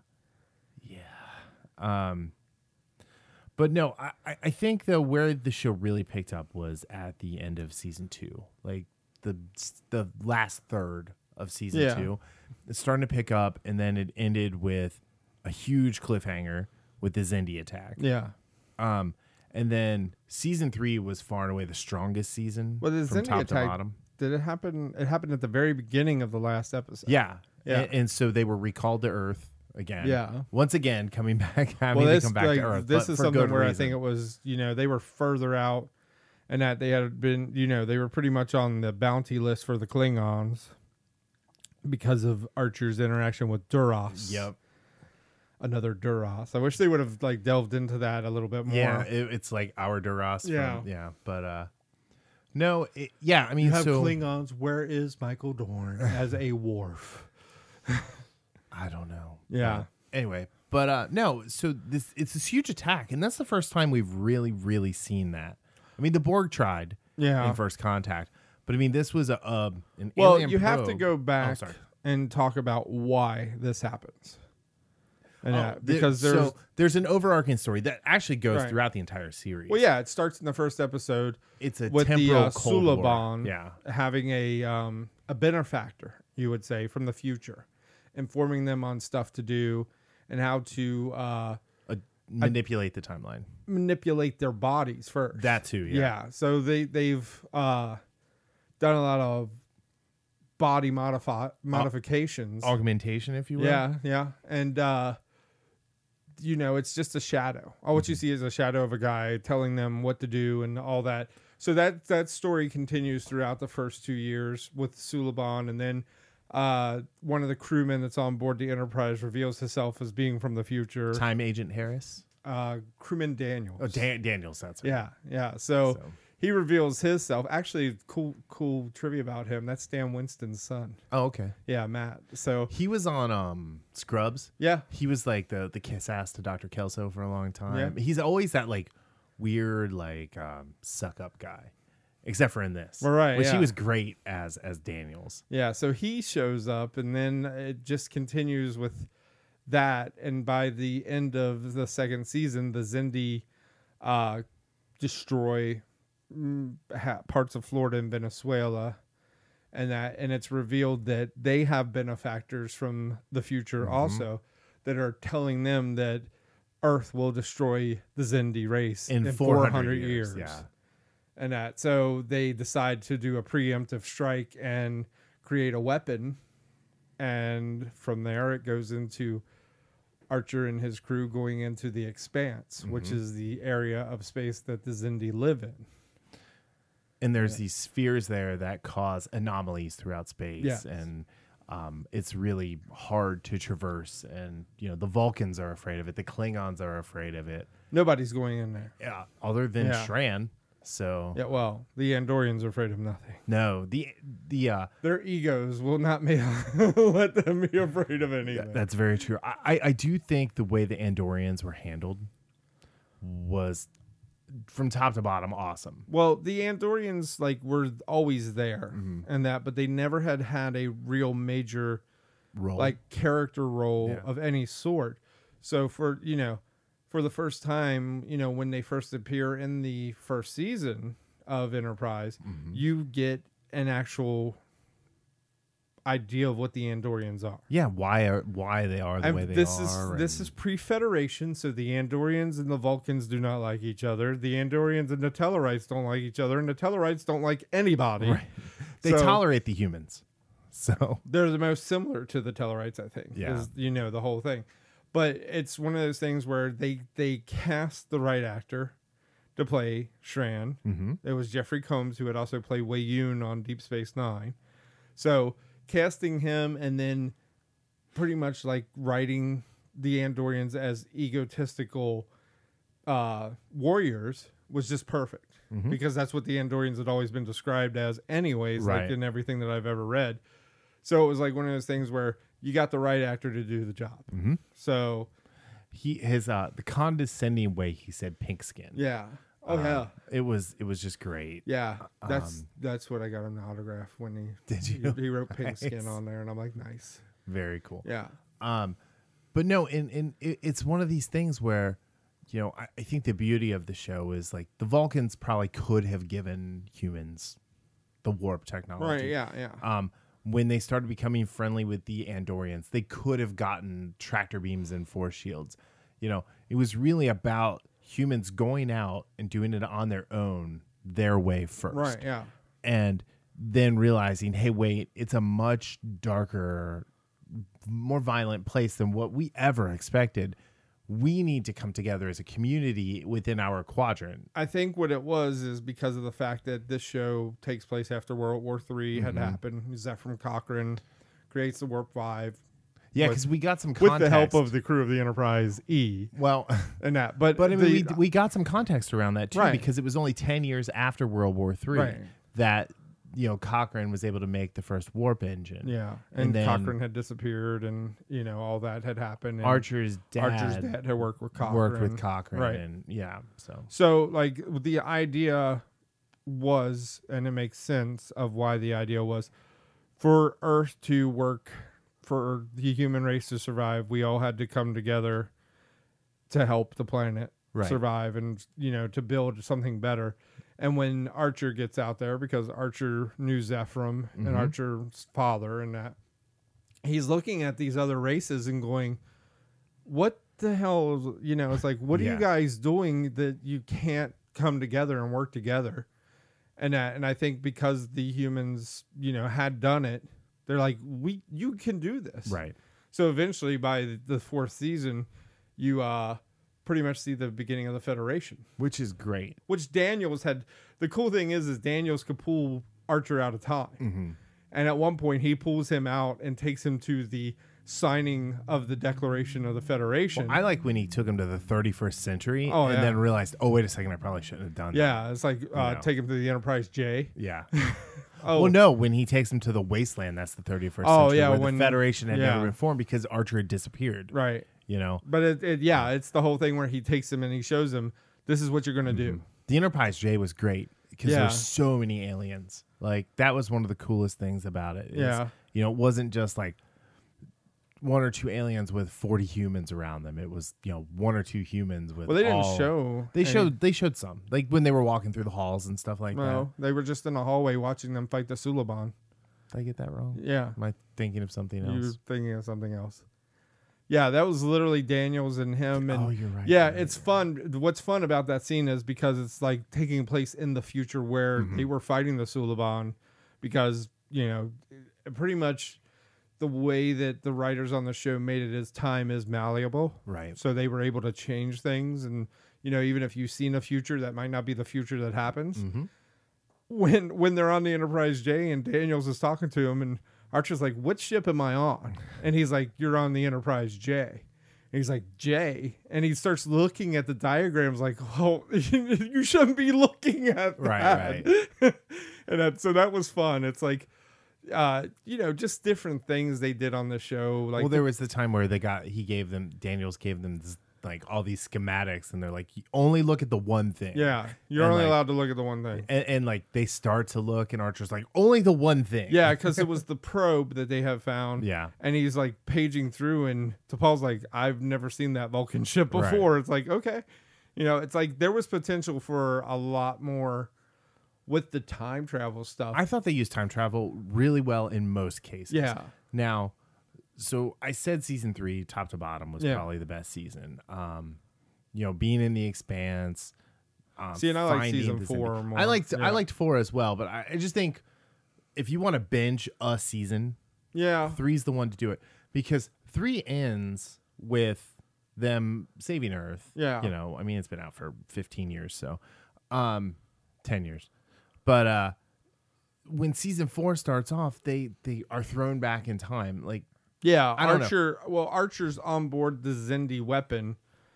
Yeah. Um but no, I, I- I think though where the show really picked up was at the end of season two. Like the the last third of season Yeah. two. It's starting to pick up and then it ended with a huge cliffhanger with the Xindi attack. Yeah. Um and then season three was far and away the strongest season Well, the from Xindi top to attack- bottom. Did it happen? It happened at the very beginning of the last episode. Yeah. Yeah. And, and so they were recalled to Earth again. Yeah. Once again, coming back, having well, to this come back like, to Earth. this but is for something good where I reason. think it was. You know, they were further out, and that they had been. You know, they were pretty much on the bounty list for the Klingons because of Archer's interaction with Duras. Yep. Another Duras. I wish they would have like delved into that a little bit more. Yeah. It, it's like our Duras. Yeah. From, yeah. But uh, no. It, yeah. I mean, You have so Klingons. Where is Michael Dorn as a Worf? I don't know. Yeah. Uh, anyway, but uh, no. So this it's this huge attack, and that's the first time we've really, really seen that. I mean, the Borg tried Yeah. in First Contact, but I mean, this was a, a an Well, alien you have to probe. go Oh, back sorry. and talk about why this happens. And Oh, that, th- because there's so there's an overarching story that actually goes Right. throughout the entire series. well, yeah, it starts in the first episode it's a with the temporal uh, Cold War. Suliban Yeah, having a um, a benefactor, you would say, from the future, informing them on stuff to do and how to uh, uh, manipulate the timeline. manipulate their bodies first. That too. Yeah. Yeah, so they they've uh, done a lot of body modify modifications. Augmentation, if you will. Yeah, yeah, and uh, you know, it's just a shadow. All what you see is a shadow of a guy telling them what to do and all that. So that that story continues throughout the first two years with Suliban, and then uh, one of the crewmen that's on board the Enterprise reveals himself as being from the future. Time Agent Harris. Uh, crewman Daniels. Oh, Dan- Daniels. That's right. Yeah, yeah. So, So- he reveals himself. Actually, cool, cool trivia about him. That's Stan Winston's son. Oh, okay. Yeah, Matt. So, He was on um Scrubs. yeah, He was like the the kiss ass to Doctor Kelso for a long time. Yeah. He's always that like weird like um, suck up guy, except for in this, Well, right, Which yeah. he was great as as Daniels. yeah. So he shows up, and then it just continues with that. And by the end of the second season, the Xindi uh, destroy mm, ha- parts of Florida and Venezuela, and that, and it's revealed that they have benefactors from the future Mm-hmm. also that are telling them that Earth will destroy the Xindi race In in, four four hundred hundred years, years. yeah. And that, so they decide to do a preemptive strike and create a weapon. And from there, it goes into Archer and his crew going into the Expanse, which Mm-hmm. is the area of space that the Xindi live in. And there's these spheres there that cause anomalies throughout space, Yes. and um, it's really hard to traverse. And you know the Vulcans are afraid of it, the Klingons are afraid of it. Nobody's going in there. Yeah, other than Yeah. Shran. So Yeah, well, the Andorians are afraid of nothing. no, the the uh, Their egos will not make, let them be afraid of anything. that's very true. I, I I do think the way the Andorians were handled was from top to bottom awesome. Well, the Andorians like were always there Mm-hmm. and that, but they never had had a real major Role. like character role Yeah. of any sort. So for you know, for the first time, you know, when they first appear in the first season of Enterprise, Mm-hmm. you get an actual idea of what the Andorians are. yeah, why are why they are the And way they this are. is this and- is pre-Federation, so the Andorians and the Vulcans do not like each other. The Andorians and the Tellarites don't like each other, and the Tellarites don't like anybody. Right. They So- tolerate the humans. So They're the most similar to the Tellarites, I think. Yeah. is, you know, the whole thing. But it's one of those things where they they cast the right actor to play Shran. mhm. It was Jeffrey Combs, who had also played Wei Yun on Deep Space Nine. So casting him and then pretty much like writing the Andorians as egotistical uh, warriors was just perfect. Mhm. Because that's what the Andorians had always been described as anyways, Right. like in everything that I've ever read. So it was like one of those things where you got the right actor to do the job. Mhm. So he his uh the condescending way he said pink skin. yeah. Oh uh, yeah. It was it was just great. Yeah. That's um, that's what I got him the autograph when he Did he, you? he wrote pink skin Nice. on there, and I'm like, nice. Very cool. Yeah. Um, but no, and and it, it's one of these things where, you know, I, I think the beauty of the show is like the Vulcans probably could have given humans the warp technology. Right. Yeah. Yeah. Um, when they started becoming friendly with the Andorians, they could have gotten tractor beams and force shields. You know, it was really about humans going out and doing it on their own, their way first. Right. Yeah. And then realizing, hey, wait, it's a much darker, more violent place than what we ever expected. We need to come together as a community within our quadrant. I think what it was is because of the fact that this show takes place after World War Three had Mm-hmm. happened. Zephram Cochrane creates the Warp Five Yeah, With- because we got some with context. the help of the crew of the Enterprise E well, and that. But but I mean, the- we, we got some context around that too, Right. because it was only ten years after World War Three Right. that you know Cochrane was able to make the first warp engine. yeah, and and, then- Cochrane had disappeared, and you know all that had happened. And Archer's dad, Archer's dad had worked with Cochrane. worked with Cochrane, Right. and yeah, so So, like, the idea was, and it makes sense of why the idea was, for Earth to work, for the human race to survive, we all had to come together to help the planet Right. survive and, you know, to build something better. And when Archer gets out there, because Archer knew Zephram Mhm. and Archer's father and that, he's looking at these other races and going, what the hell, you know, it's like, what are Yeah. you guys doing that you can't come together and work together? And that, and I think because the humans, you know, had done it, they're like, we, you can do this. right. So eventually by the fourth season, you, uh, pretty much see the beginning of the Federation, Which is great. which Daniels had. The cool thing is, is Daniels could pull Archer out of time. Mm-hmm. And at one point, he pulls him out and takes him to the signing of the Declaration of the Federation. I like when he took him to the thirty-first century Oh, and yeah. then realized, oh, wait a second, I probably shouldn't have done that. yeah, it's like uh, know. take him to the Enterprise J. Yeah. Oh, Well, no, when he takes him to the wasteland, that's the thirty-first Oh, century, yeah, where when- the Federation had yeah. never been formed because Archer had disappeared. right. You know, But it, it, yeah, it's the whole thing where he takes him and he shows him, this is what you're going to do. the Enterprise J was great because Yeah. there's so many aliens. Like that was one of the coolest things about it. is, Yeah. You know, it wasn't just like one or two aliens with forty humans around them. It was, you know, one or two humans with Well, they didn't all- show. They any- showed they showed some. Like when they were walking through the halls and stuff like No, they were just in the hallway watching them fight the Suliban. that. Did I get that wrong? Yeah. Am I thinking of something You're else? thinking of something else. Yeah, that was literally Daniels and him. And Oh, you're right. yeah, you're right, it's you're fun. What's fun about that scene is because it's like taking place in the future where Mm-hmm. they were fighting the Suliban, because you know, pretty much the way that the writers on the show made it is time is malleable. Right. So they were able to change things, and you know, even if you've seen a future, that might not be the future that happens. Mm-hmm. When when they're on the Enterprise J and Daniels is talking to him, and Archer's like, "What ship am I on?" And he's like, "You're on the Enterprise J." And he's like, "J," and he starts looking at the diagrams like, "Oh, you shouldn't be looking at that." Right, And that, so that was fun. It's like, uh, you know, just different things they did on the show. Like, well, there was the time where they got he gave them Daniels gave them this, like all these schematics, and they're like, you only look at the one thing. yeah, you're And, only like- allowed to look at the one thing. And, and like they start to look, and Archer's like, only the one thing. Yeah, because it was the probe that they have found. Yeah. And he's like paging through, and T'Pol's like, I've never seen that Vulcan ship Right. before. It's like, okay. You know, it's like there was potential for a lot more with the time travel stuff. I thought they used time travel really well in most cases. yeah. Now, so I said season three, top to bottom, was Yeah. probably the best season. Um, you know, being in the Expanse. Um, See, and I like finding season the four Zindi- more. I liked Yeah. I liked four as well, but I, I just think if you want to binge a season, Yeah. three's the one to do it, because three ends with them saving Earth. Yeah. You know, I mean, it's been out for fifteen years, so um, ten years. But uh, when season four starts off, they they are thrown back in time. Like, Yeah. I don't know. Archer, well, Archer's on board the Zindi weapon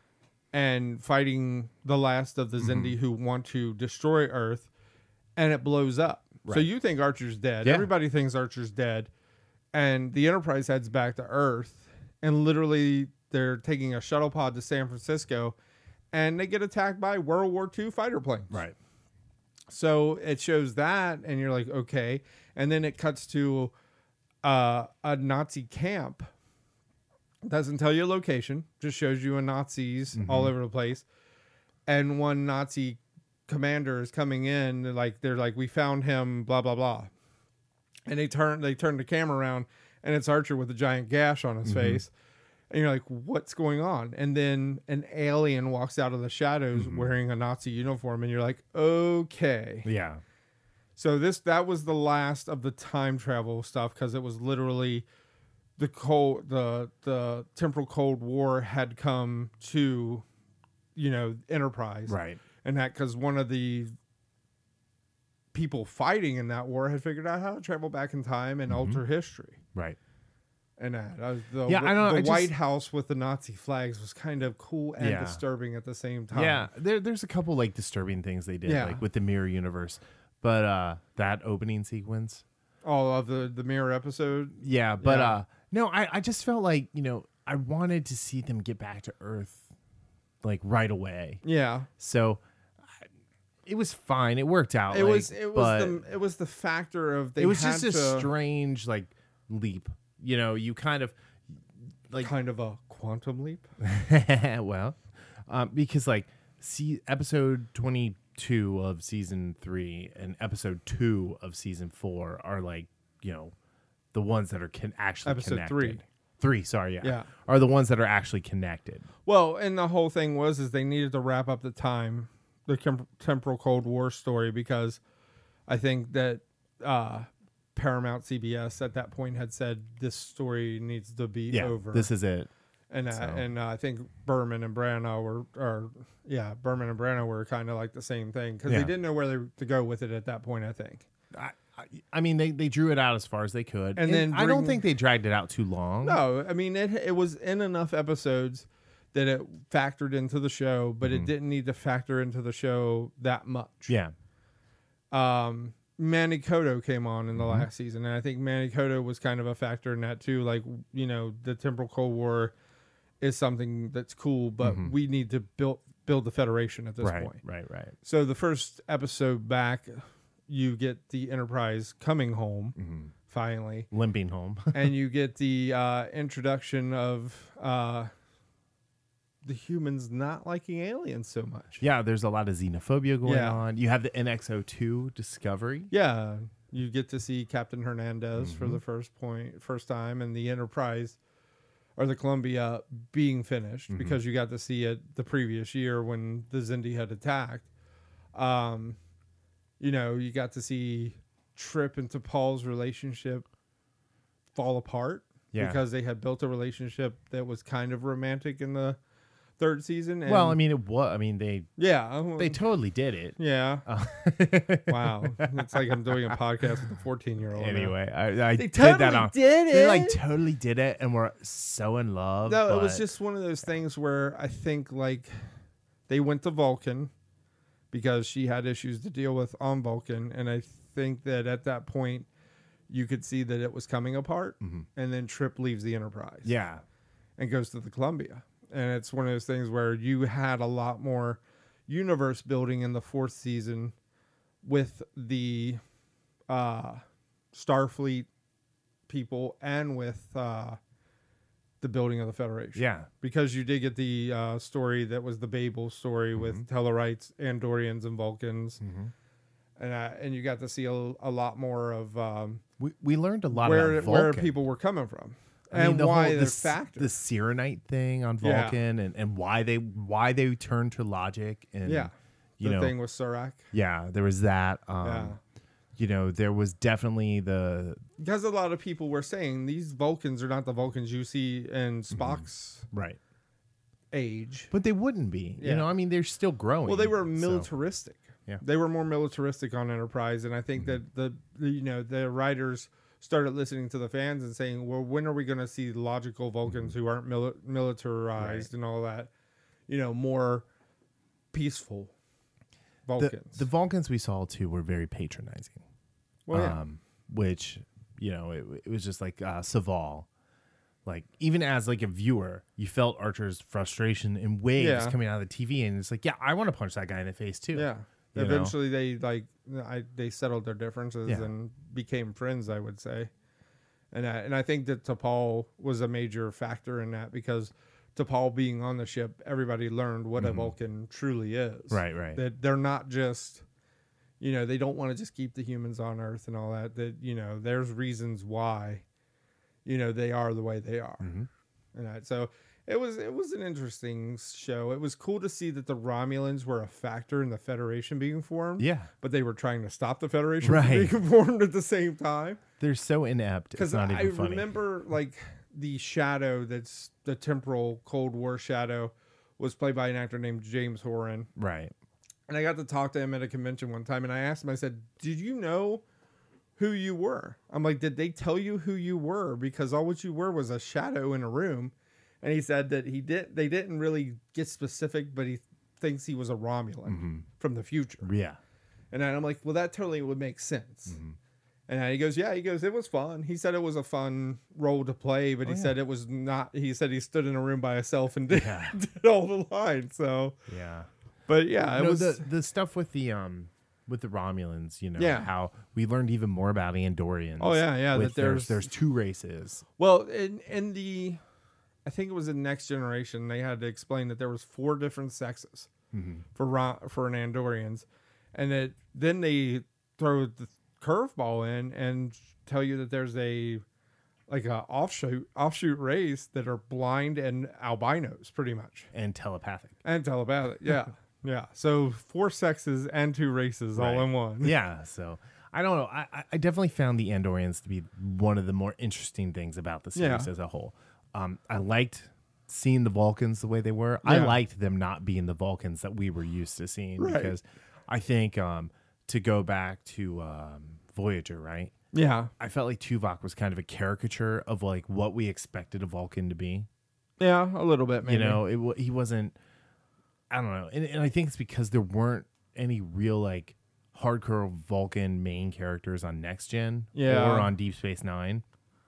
and fighting the last of the Mm-hmm. Zindi who want to destroy Earth, and it blows up. So Right. you think Archer's dead. Yeah. Everybody thinks Archer's dead. And the Enterprise heads back to Earth, and literally they're taking a shuttle pod to San Francisco, and they get attacked by World War Two fighter planes. right. So it shows that, and you're like, okay. And then it cuts to uh, a Nazi camp. Doesn't tell you a location, just shows you a Nazis all over the place. And one Nazi commander is coming in, they're like they're like, we found him, blah blah blah. And they turn they turn the camera around, and it's Archer with a giant gash on his face. And you're like, what's going on? And then an alien walks out of the shadows wearing a Nazi uniform, and you're like, okay. Yeah. So this that was the last of the time travel stuff, because it was literally the cold the the temporal Cold War had come to, you know, Enterprise. Right. And that because one of the people fighting in that war had figured out how to travel back in time and alter history. Right. And that, that was the, Yeah, I know, the I just- White House with the Nazi flags was kind of cool and Yeah. disturbing at the same time. Yeah, there, there's a couple like disturbing things they did, Yeah. like with the mirror universe, but uh, that opening sequence, All of the, the mirror episode. yeah. But Yeah. uh, no, I, I just felt like, you know, I wanted to see them get back to Earth, like right away. Yeah. So I- it was fine. It worked out. It like, was it was but the it was the factor of they it was had just a to strange like leap. You know, you kind of like kind of a quantum leap. well, um, because like see episode twenty-two of season three and episode two of season four are like, you know, the ones that are can actually Episode connected. three. Three, sorry, yeah. Yeah. Are the ones that are actually connected. Well, and the whole thing was is they needed to wrap up the time, the tem- temporal Cold War story, because I think that uh, Paramount C B S at that point had said this story needs to be Yeah. over. This is it. and uh, so. and uh, I think Berman and Branagh were, or yeah, Berman and Branagh were kind of like the same thing because Yeah. they didn't know where they, to go with it at that point. I think. I, I mean, they, they drew it out as far as they could, And then I don't bring- think they dragged it out too long. No, I mean it. It was in enough episodes that it factored into the show, but Mm-hmm. it didn't need to factor into the show that much. Yeah, Um, Manny Koto came on in the Mm-hmm. last season, and I think Manny Koto was kind of a factor in that too. Like, you know, the Temporal Cold War is something that's cool, but we need to build build the Federation at this Mm-hmm. right, point. right, right. So the first episode back, you get the Enterprise coming home Mm-hmm. finally, Limping home. and you get the uh, introduction of uh, the humans not liking aliens so much. Yeah, there's a lot of xenophobia going Yeah. on. You have the N X O two Discovery. Yeah, you get to see Captain Hernandez for Mm-hmm. the first point, first time, and the Enterprise or the Columbia being finished Mm-hmm. because you got to see it the previous year when the Xindi had attacked. Um, you know, you got to see Trip and T'Pol's relationship fall apart Yeah. because they had built a relationship that was kind of romantic in the third season. And Well, I mean, it was. I mean, they yeah, they totally did it. yeah. Uh, Wow, it's like I'm doing a podcast with a fourteen year old. anyway, I, I They did totally that on. did They it. like totally did it, and we're so in love. No, it was but- just one of those things where I think like they went to Vulcan because she had issues to deal with on Vulcan, and I think that at that point you could see that it was coming apart, and then Trip leaves the Enterprise, yeah, and goes to the Columbia, and it's one of those things where you had a lot more universe building in the fourth season with the uh, Starfleet people and with uh, the building of the Federation. yeah, Because you did get the uh, story that was the Babel story with Tellarites, Andorians, and Vulcans. And uh, and you got to see a, a lot more of um, we we learned a lot where about where Vulcan. people were coming from I mean, and the why whole, they're the, s- factors. the Cyrenite thing on Yeah. Vulcan, and, and why they why they turned to logic, and yeah, you the know, thing with Surak. yeah, there was that. Um, Yeah. You know, there was definitely the Because a lot of people were saying these Vulcans are not the Vulcans you see in Spock's right, age. but they wouldn't be. Yeah. You know, I mean, they're still growing. Well, they were so- militaristic. Yeah. They were more militaristic on Enterprise, and I think that the, the you know the writers started listening to the fans and saying, "Well, when are we going to see logical Vulcans who aren't mili- militarized and all that? You know, more peaceful the, Vulcans." the Vulcans we saw too were very patronizing. well, yeah. um, which you know it, it was just like uh, Saval. Like even as like a viewer, you felt Archer's frustration in waves Yeah. coming out of the T V, and it's like, yeah, I want to punch that guy in the face too. yeah. you know? Eventually, they like I, they settled their differences Yeah. and became friends. I would say, and I, and I think that T'Pol was a major factor in that because T'Pol being on the ship, everybody learned what a Vulcan truly is. Mm-hmm. Right, right. That they're not just, you know, they don't want to just keep the humans on Earth and all that. That you know, there's reasons why, you know, they are the way they are. Mm-hmm. And I, so it was it was an interesting show. It was cool to see that the Romulans were a factor in the Federation being formed. Yeah, But they were trying to stop the Federation Right. from being formed at the same time. they're so inept. It's Because not I even funny. remember like the shadow that's the temporal Cold War shadow was played by an actor named James Horan. Right. And I got to talk to him at a convention one time, and I asked him, I said, did you know who you were? I'm like, did they tell you who you were? Because all what you were was a shadow in a room. And he said that he did. They didn't really get specific, but he thinks he was a Romulan from the future. Yeah. And I'm like, well, that totally would make sense. Mm-hmm. And he goes, yeah, he goes, it was fun. He said it was a fun role to play, but Oh, he yeah. said it was not. He said he stood in a room by himself and did, Yeah. did all the lines. So, Yeah. but yeah, it no, was. the the stuff with the um with the Romulans, you know, Yeah. how we learned even more about Andorians. Oh, yeah, yeah, with that there's- there's two races. Well, in in the, I think it was in Next Generation, they had to explain that there was four different sexes for Ro- for an Andorians, and that then they throw the curveball in and tell you that there's a like a offshoot offshoot race that are blind and albinos, pretty much, And telepathic. and telepathic. Yeah, yeah. So four sexes and two races all Right. in one. Yeah, so I don't know. I, I- I definitely found the Andorians to be one of the more interesting things about the series Yeah. as a whole. Um, I liked seeing the Vulcans the way they were. I Yeah. liked them not being the Vulcans that we were used to seeing Right. because I think um, to go back to um, Voyager, right? Yeah. I felt like Tuvok was kind of a caricature of like what we expected a Vulcan to be. Yeah, a little bit, maybe. You know, it wa- he wasn't. I don't know, and, and I think it's because there weren't any real like hardcore Vulcan main characters on Next Gen Yeah. or on Deep Space Nine.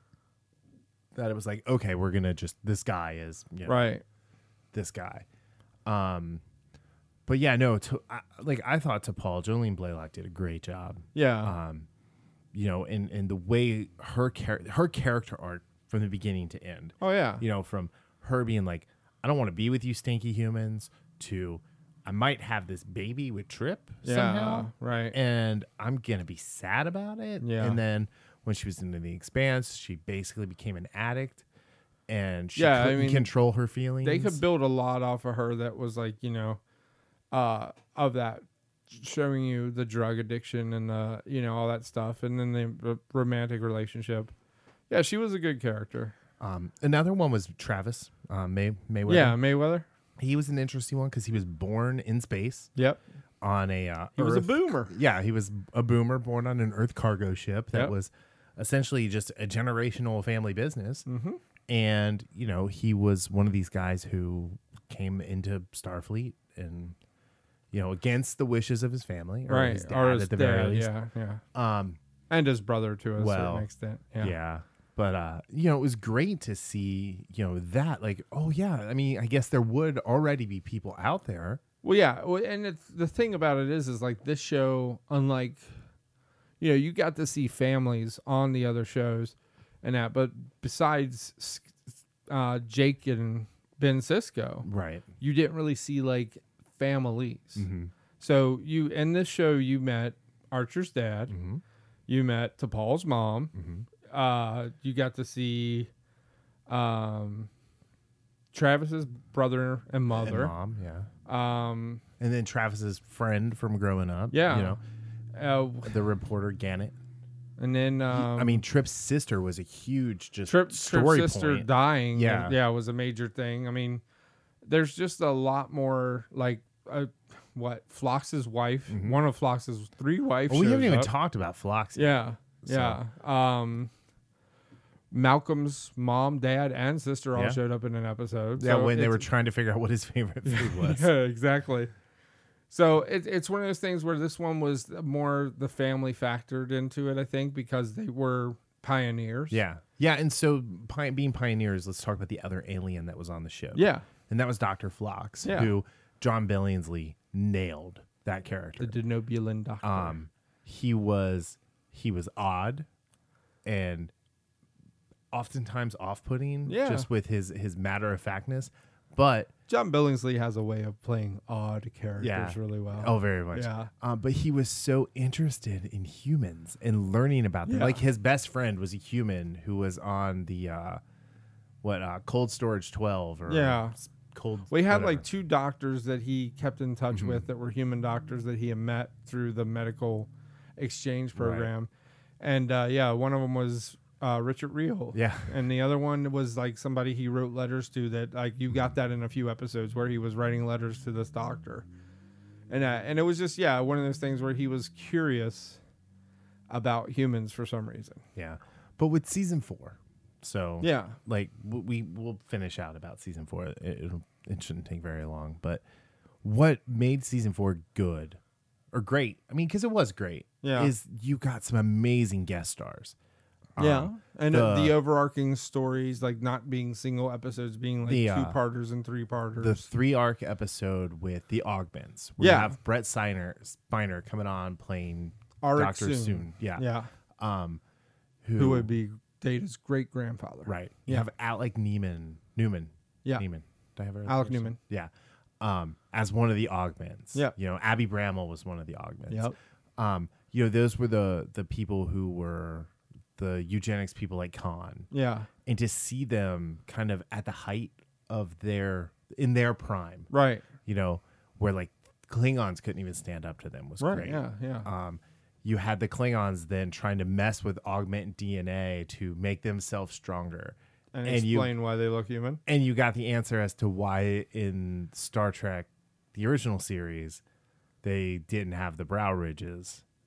That it was like, okay, we're gonna just this guy is you know, Right. this guy. Um, but yeah, no, to, I, like I thought T'Pol, Jolene Blaylock did a great job. Yeah. Um, you know, and and the way her char- her character arc from the beginning to end. oh, yeah. You know, from her being like, I don't want to be with you, stinky humans, to I might have this baby with Trip Yeah. somehow, Right. and I'm gonna be sad about it. Yeah. And then when she was into the Expanse, she basically became an addict, and she Yeah, I couldn't mean, control her feelings. They could build a lot off of her that was like, you know, uh, of that showing you the drug addiction and the, you know, all that stuff. And then the r- romantic relationship. Yeah, she was a good character. Um, another one was Travis uh, May Mayweather. Yeah, Mayweather. He was an interesting one because he was born in space Yep. on a uh, He was a Earth- boomer. Yeah, he was a boomer born on an Earth cargo ship that Yep. was essentially just a generational family business. Mm-hmm. And, you know, he was one of these guys who came into Starfleet and, you know, against the wishes of his family. Or Right. his dad or his at the dad, very least. yeah, yeah. Um, And his brother to a Well, certain extent. yeah. Yeah. But, uh, you know, it was great to see, you know, that. Like, oh, yeah. I mean, I guess there would already be people out there. Well, yeah, well, and it's, the thing about it is, is like this show, unlike, you know, you got to see families on the other shows, and that, but besides uh, Jake and Ben Sisko, Right. you didn't really see like families. Mm-hmm. So you in this show, you met Archer's dad, Mm-hmm. you met T'Pol's mom, Mm-hmm. uh, you got to see um, Travis's brother and mother. And mom, yeah. Um, And then Travis's friend from growing up. Yeah. You know, uh, the reporter Gannett. and then um, I mean, Trip's sister was a huge just Trip, story Trip's sister point. dying. Yeah. yeah, was a major thing. I mean, there's just a lot more like uh, what Phlox's wife, Mhm. one of Phlox's three wives. Well, we haven't shows even up. talked about Phlox. yet. Yeah, So- yeah. Um, Malcolm's mom, dad, and sister all Yeah. showed up in an episode. Yeah, So when they it's- were trying to figure out what his favorite food was. yeah, exactly. So it, it's one of those things where this one was more the family factored into it, I think, because they were pioneers. Yeah. Yeah. And so, pi- being pioneers, let's talk about the other alien that was on the ship. Yeah. And that was Doctor Phlox, Yeah. who John Billingsley nailed that character. The Denobulan doctor. Um, he was he was odd and oftentimes off-putting, Yeah. just with his his matter of factness. But John Billingsley has a way of playing odd characters Yeah. really well. oh, very much. Yeah. Um, but he was so interested in humans and learning about them. Yeah. Like his best friend was a human who was on the uh, what uh, Cold Storage twelve or Yeah. s- Cold. We had whatever. like two doctors that he kept in touch Mhm. with that were human doctors that he had met through the medical exchange program. And uh, yeah, one of them was uh, Richard Riehl. yeah. And the other one was like somebody he wrote letters to that like you got that in a few episodes where he was writing letters to this doctor. And uh, and it was just, yeah, one of those things where he was curious about humans for some reason. Yeah. But with season four, so Yeah. like w- we will finish out about season four. It, it'll, it shouldn't take very long. But what made season four good or great? I mean, because it was great. Yeah. Is you got some amazing guest stars. Yeah, Um, and the, the- the overarching stories, like not being single episodes, being like The, uh, two parters and three parters. the three arc episode with the Augments. We Yeah. have Brett Spiner, Spiner coming on playing Arik Doctor Soon. Soon. Yeah. Yeah, Um, who, who would be Data's great grandfather? right? You Yeah. have Alec Neiman. Newman. Yeah, Neiman. Did I have it right? Alec Newman. Yeah. Um, as one of the Augments. Yep. You know, Abby Bramall was one of the Augments. Yep. Um, you know, those were the the people who were the eugenics people like Khan. Yeah, And to see them kind of at the height of their in their prime, right, you know, where like Klingons couldn't even stand up to them was right. great. Yeah, yeah, Um, you had the Klingons then trying to mess with augment D N A to make themselves stronger. and, and you- explain why they look human. And you got the answer as to why in Star Trek, the original series, they didn't have the brow ridges.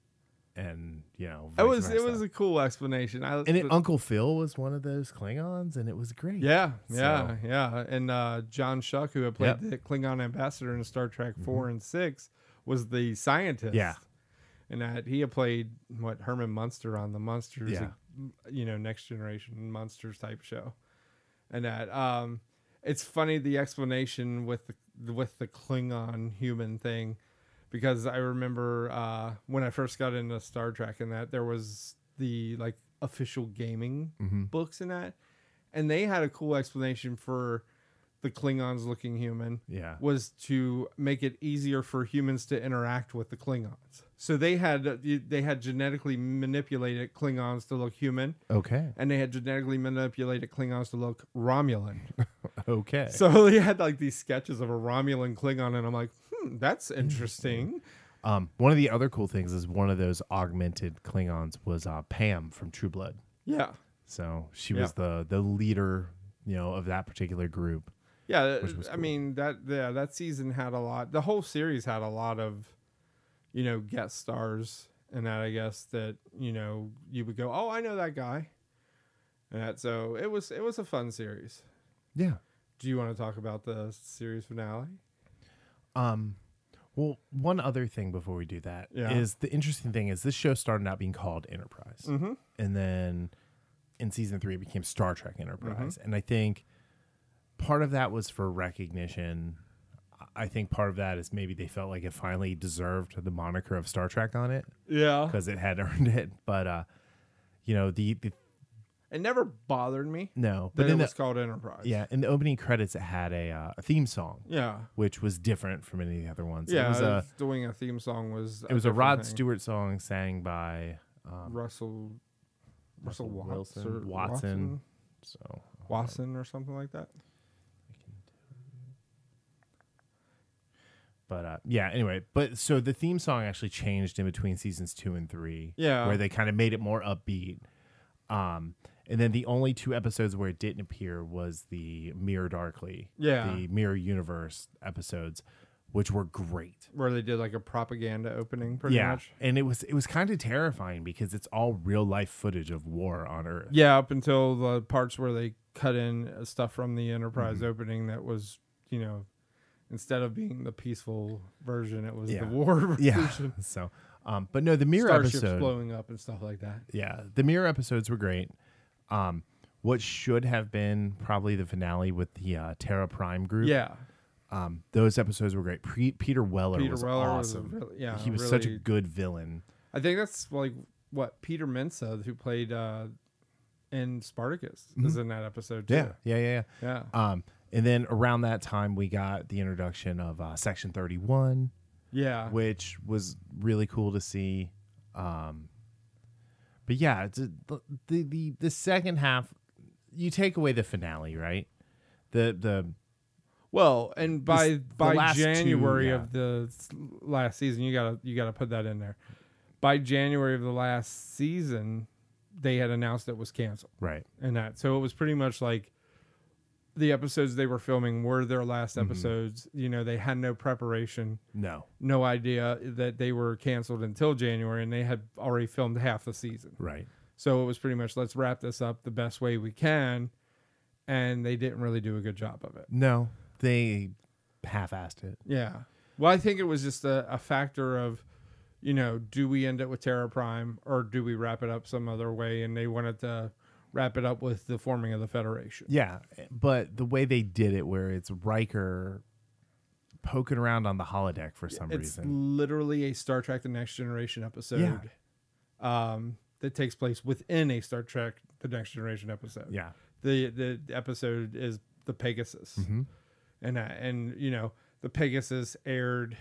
and you know, It vice was it versa. was a cool explanation. I, and it, Uncle Phil was one of those Klingons, and it was great. yeah, yeah, So- yeah. And uh, John Schuck, who had played Yep. the Klingon ambassador in Star Trek four and six, was the scientist. Yeah. And that he had played what Herman Munster on the Munsters, Yeah. you know, Next Generation Munsters type show. And that um, it's funny the explanation with the with the Klingon human thing, because I remember uh, when I first got into Star Trek and that there was the like official gaming Mm-hmm. books in that, and they had a cool explanation for the Klingons looking human Yeah. was to make it easier for humans to interact with the Klingons. So they had they had genetically manipulated Klingons to look human, Okay. and they had genetically manipulated Klingons to look Romulan. Okay. So they had like these sketches of a Romulan Klingon, and I'm like, hmm, that's interesting. Um, one of the other cool things is one of those augmented Klingons was uh, Pam from True Blood. Yeah, So she was the the leader, you know, of that particular group. yeah. Which was I cool. mean that yeah that season had a lot. The whole series had a lot of, you know, guest stars, and that I guess that you know you would go, oh, I know that guy, and that so it was it was a fun series. Yeah. Do you want to talk about the series finale? Um, well, one other thing before we do that is Yeah. the interesting thing is this show started out being called Enterprise, Mm-hmm. and then in season three it became Star Trek Enterprise, Mm-hmm. and I think part of that was for recognition. I think part of that is maybe they felt like it finally deserved the moniker of Star Trek on it Yeah, because it had earned it. But uh, you know, the, the it never bothered me no, that but it in the was called Enterprise. yeah, in the opening credits it had a uh, a theme song, yeah, which was different from any of the other ones. yeah. it was a doing a theme song was it was a different Rod thing. Stewart song sang by um, Russell Russell, Russell Watts Wilson, or Watson. so Watson or something like that. But uh, yeah, anyway, but so the theme song actually changed in between seasons two and three. Yeah. where they kind of made it more upbeat. Um, and then the only two episodes where it didn't appear was the Mirror Darkly, Yeah. the Mirror Universe episodes, which were great. Where they did like a propaganda opening, pretty yeah, much. and it was it was kind of terrifying because it's all real life footage of war on Earth. Yeah, up until the parts where they cut in uh, stuff from the Enterprise Mm-hmm. opening that was, you know, instead of being the peaceful version, it was Yeah. the war Yeah. version. So, um, but no, the Mirror Starships episode. blowing up and stuff like that. Yeah, the Mirror episodes were great. Um, what should have been probably the finale with the uh, Terra Prime group. Yeah. Um, those episodes were great. Pre- Peter Weller Peter was Weller awesome. was a really, yeah, he was such a really- good villain. I think that's like what Peter Mensa, who played uh, in Spartacus, is in that episode too. Mm-hmm. Yeah, yeah, yeah, Yeah. yeah. Um, and then around that time, we got the introduction of uh, Section thirty-one, Yeah. which was really cool to see. Um, but yeah, it's a, the the the second half, you take away the finale, right? The the Well, and by the by last two, January yeah. of the s- last season, you gotta you gotta put that in there. By January of the last season, they had announced it was canceled, right. and that so it was pretty much like the episodes they were filming were their last Mm-hmm. episodes. You know, they had no preparation, No, no idea that they were canceled until January, and they had already filmed half the season. right. So it was pretty much let's wrap this up the best way we can, and they didn't really do a good job of it. No, they half-assed it. Yeah. Well, I think it was just a, a factor of, you know, do we end it with Terra Prime or do we wrap it up some other way? And they wanted to wrap it up with the forming of the Federation. Yeah, but the way they did it, where it's Riker poking around on the holodeck for some It's reason. literally a Star Trek The Next Generation episode um, that takes place within a Star Trek The Next Generation episode. Yeah. The, the episode is the Pegasus. Mm-hmm. And, uh, and, you know, the Pegasus aired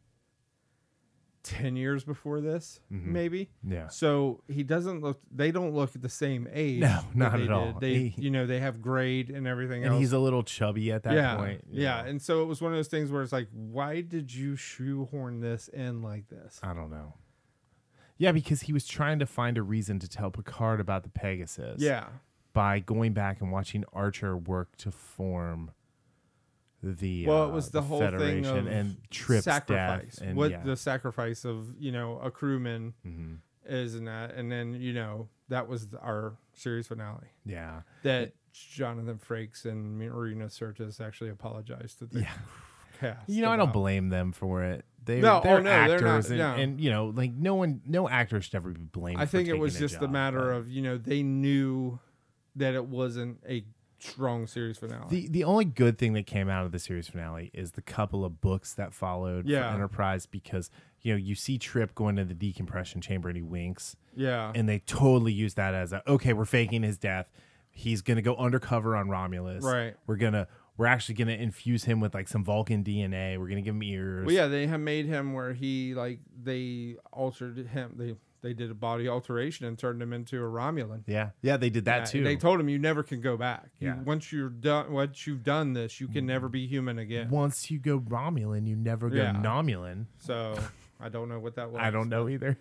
ten years before this, Mhm. maybe. Yeah. So he doesn't look. They don't look the same age. No, that not they at all. did. They, He- you know, they have grade and everything And else. he's a little chubby at that yeah, point. you yeah. know. And so it was one of those things where it's like, why did you shoehorn this in like this? I don't know. Yeah, because he was trying to find a reason to tell Picard about the Pegasus. Yeah, By going back and watching Archer work to form the well, uh, it was the, whole Federation thing of and Trip's sacrifice. death and what yeah. the sacrifice of you know a crewman Mhm. isn't that? And then you know that was our series finale. Yeah. That Jonathan Frakes and Marina Sirtis actually apologized to the Yeah. cast. You know, I don't about- blame them for it. They, No, they're oh, no, they're actors, not, and, no. and you know, like no one, no actor should ever be blamed. I for think it taking was a just a job, matter but of, you know, they knew that it wasn't a strong series finale. the the only good thing that came out of the series finale is the couple of books that followed Yeah. for Enterprise, because you know you see Trip going to the decompression chamber and he winks, yeah. and they totally use that as a okay, we're faking his death. He's gonna go undercover on Romulus. Right. We're gonna we're actually gonna infuse him with like some Vulcan D N A. We're gonna give him ears. Well, yeah, they have made him where he, like, they altered him. They they did a body alteration and turned him into a Romulan. Yeah. Yeah, they did that Yeah, too. They told him you never can go back. You- Yeah. once you're done, once you've done this, you can never be human again. Once you go Romulan, you never go Yeah. Nomulan. So I don't know what that was. I don't know either.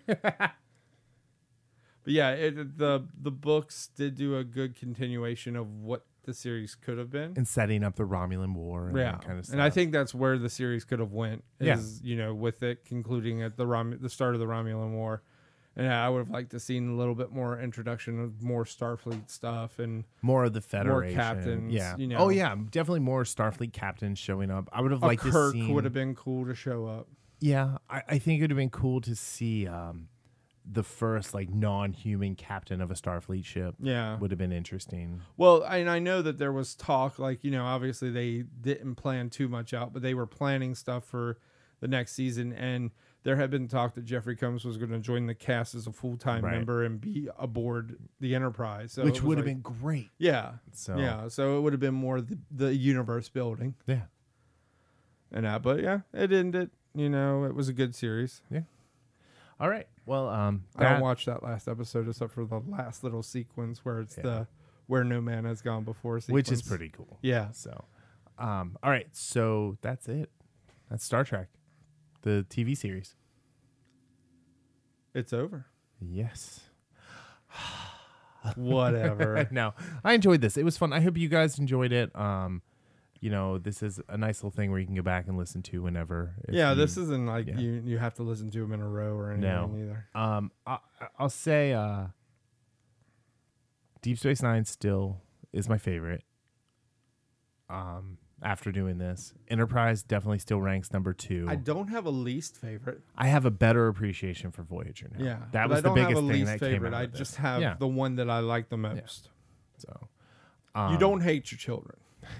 But yeah, it, the the books did do a good continuation of what the series could have been. And setting up the Romulan War and Yeah, that kind of stuff. and I think that's where the series could have went. Yeah. Is you know with it concluding at the Rom- the start of the Romulan War, and I would have liked to seen a little bit more introduction of more Starfleet stuff and more of the Federation. captains, Yeah. you know. Oh yeah, definitely more Starfleet captains showing up. I would have a liked to Kirk see. would have been cool to show up. Yeah, I, I think it would have been cool to see um, the first like non-human captain of a Starfleet ship. Yeah. Would have been interesting. Well, and I know that there was talk, like, you know, obviously they didn't plan too much out, but they were planning stuff for the next season. And there had been talk that Jeffrey Combs was going to join the cast as a full-time Right. member and be aboard the Enterprise. So Which it was would have like- been great. Yeah. So Yeah. So it would have been more the, the universe building yeah. and that. But yeah, it ended. You know, it was a good series. All right. Well, um, I don't that- watch that last episode except for the last little sequence where it's Yeah. the where no man has gone before sequence. which is pretty cool. Yeah. So, um, all right. So that's it. That's Star Trek, the T V series. It's over. Yes. Whatever. No, I enjoyed this. It was fun. I hope you guys enjoyed it. Um, you know, this is a nice little thing where you can go back and listen to whenever. if Yeah, you- this isn't like yeah. you you have to listen to them in a row or anything No. either. Um, I, I'll say, uh, Deep Space Nine still is my favorite. Um, after doing this, Enterprise definitely still ranks number two. I don't have a least favorite. I have a better appreciation for Voyager now. Yeah, that but was I the don't biggest have a thing least that favorite. came out I of this. just have Yeah. the one that I like the most. So, you um, don't hate your children.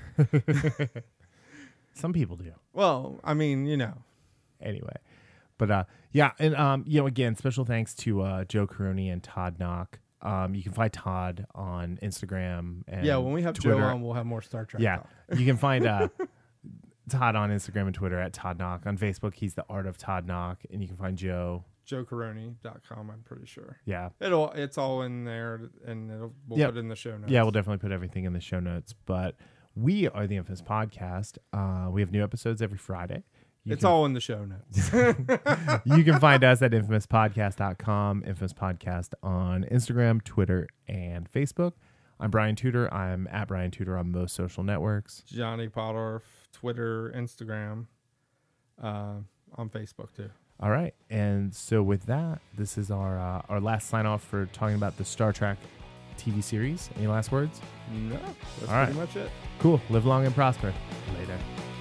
Some people do. Well, I mean, you know. Anyway, but uh, yeah, and um, you know, again, special thanks to uh, Joe Caroni and Todd Knock. Um, you can find Todd on Instagram and Yeah, when we have Twitter. Joe on, we'll have more Star Trek. Yeah, talk. you can find uh, Todd on Instagram and Twitter at Todd Knock. On Facebook, he's the Art of Todd Knock, and you can find Joe. joe caroni dot com, I'm pretty sure. Yeah, It'll it's all in there and it'll we'll Yep. put it in the show notes. yeah, we'll definitely put everything in the show notes. But we are the Infamous Podcast. Uh, we have new episodes every Friday. You it's can all in the show notes. You can find us at infamous podcast dot com, Infamous Podcast on Instagram, Twitter, and Facebook. I'm Brian Tudor. I'm at Brian Tudor on most social networks. Johnny Potter, Twitter, Instagram, uh, on Facebook too. All right. And so with that, this is our uh, our last sign off for talking about the Star Trek T V series. Any last words? No, that's All pretty right. much it. Cool. Live long and prosper. Later.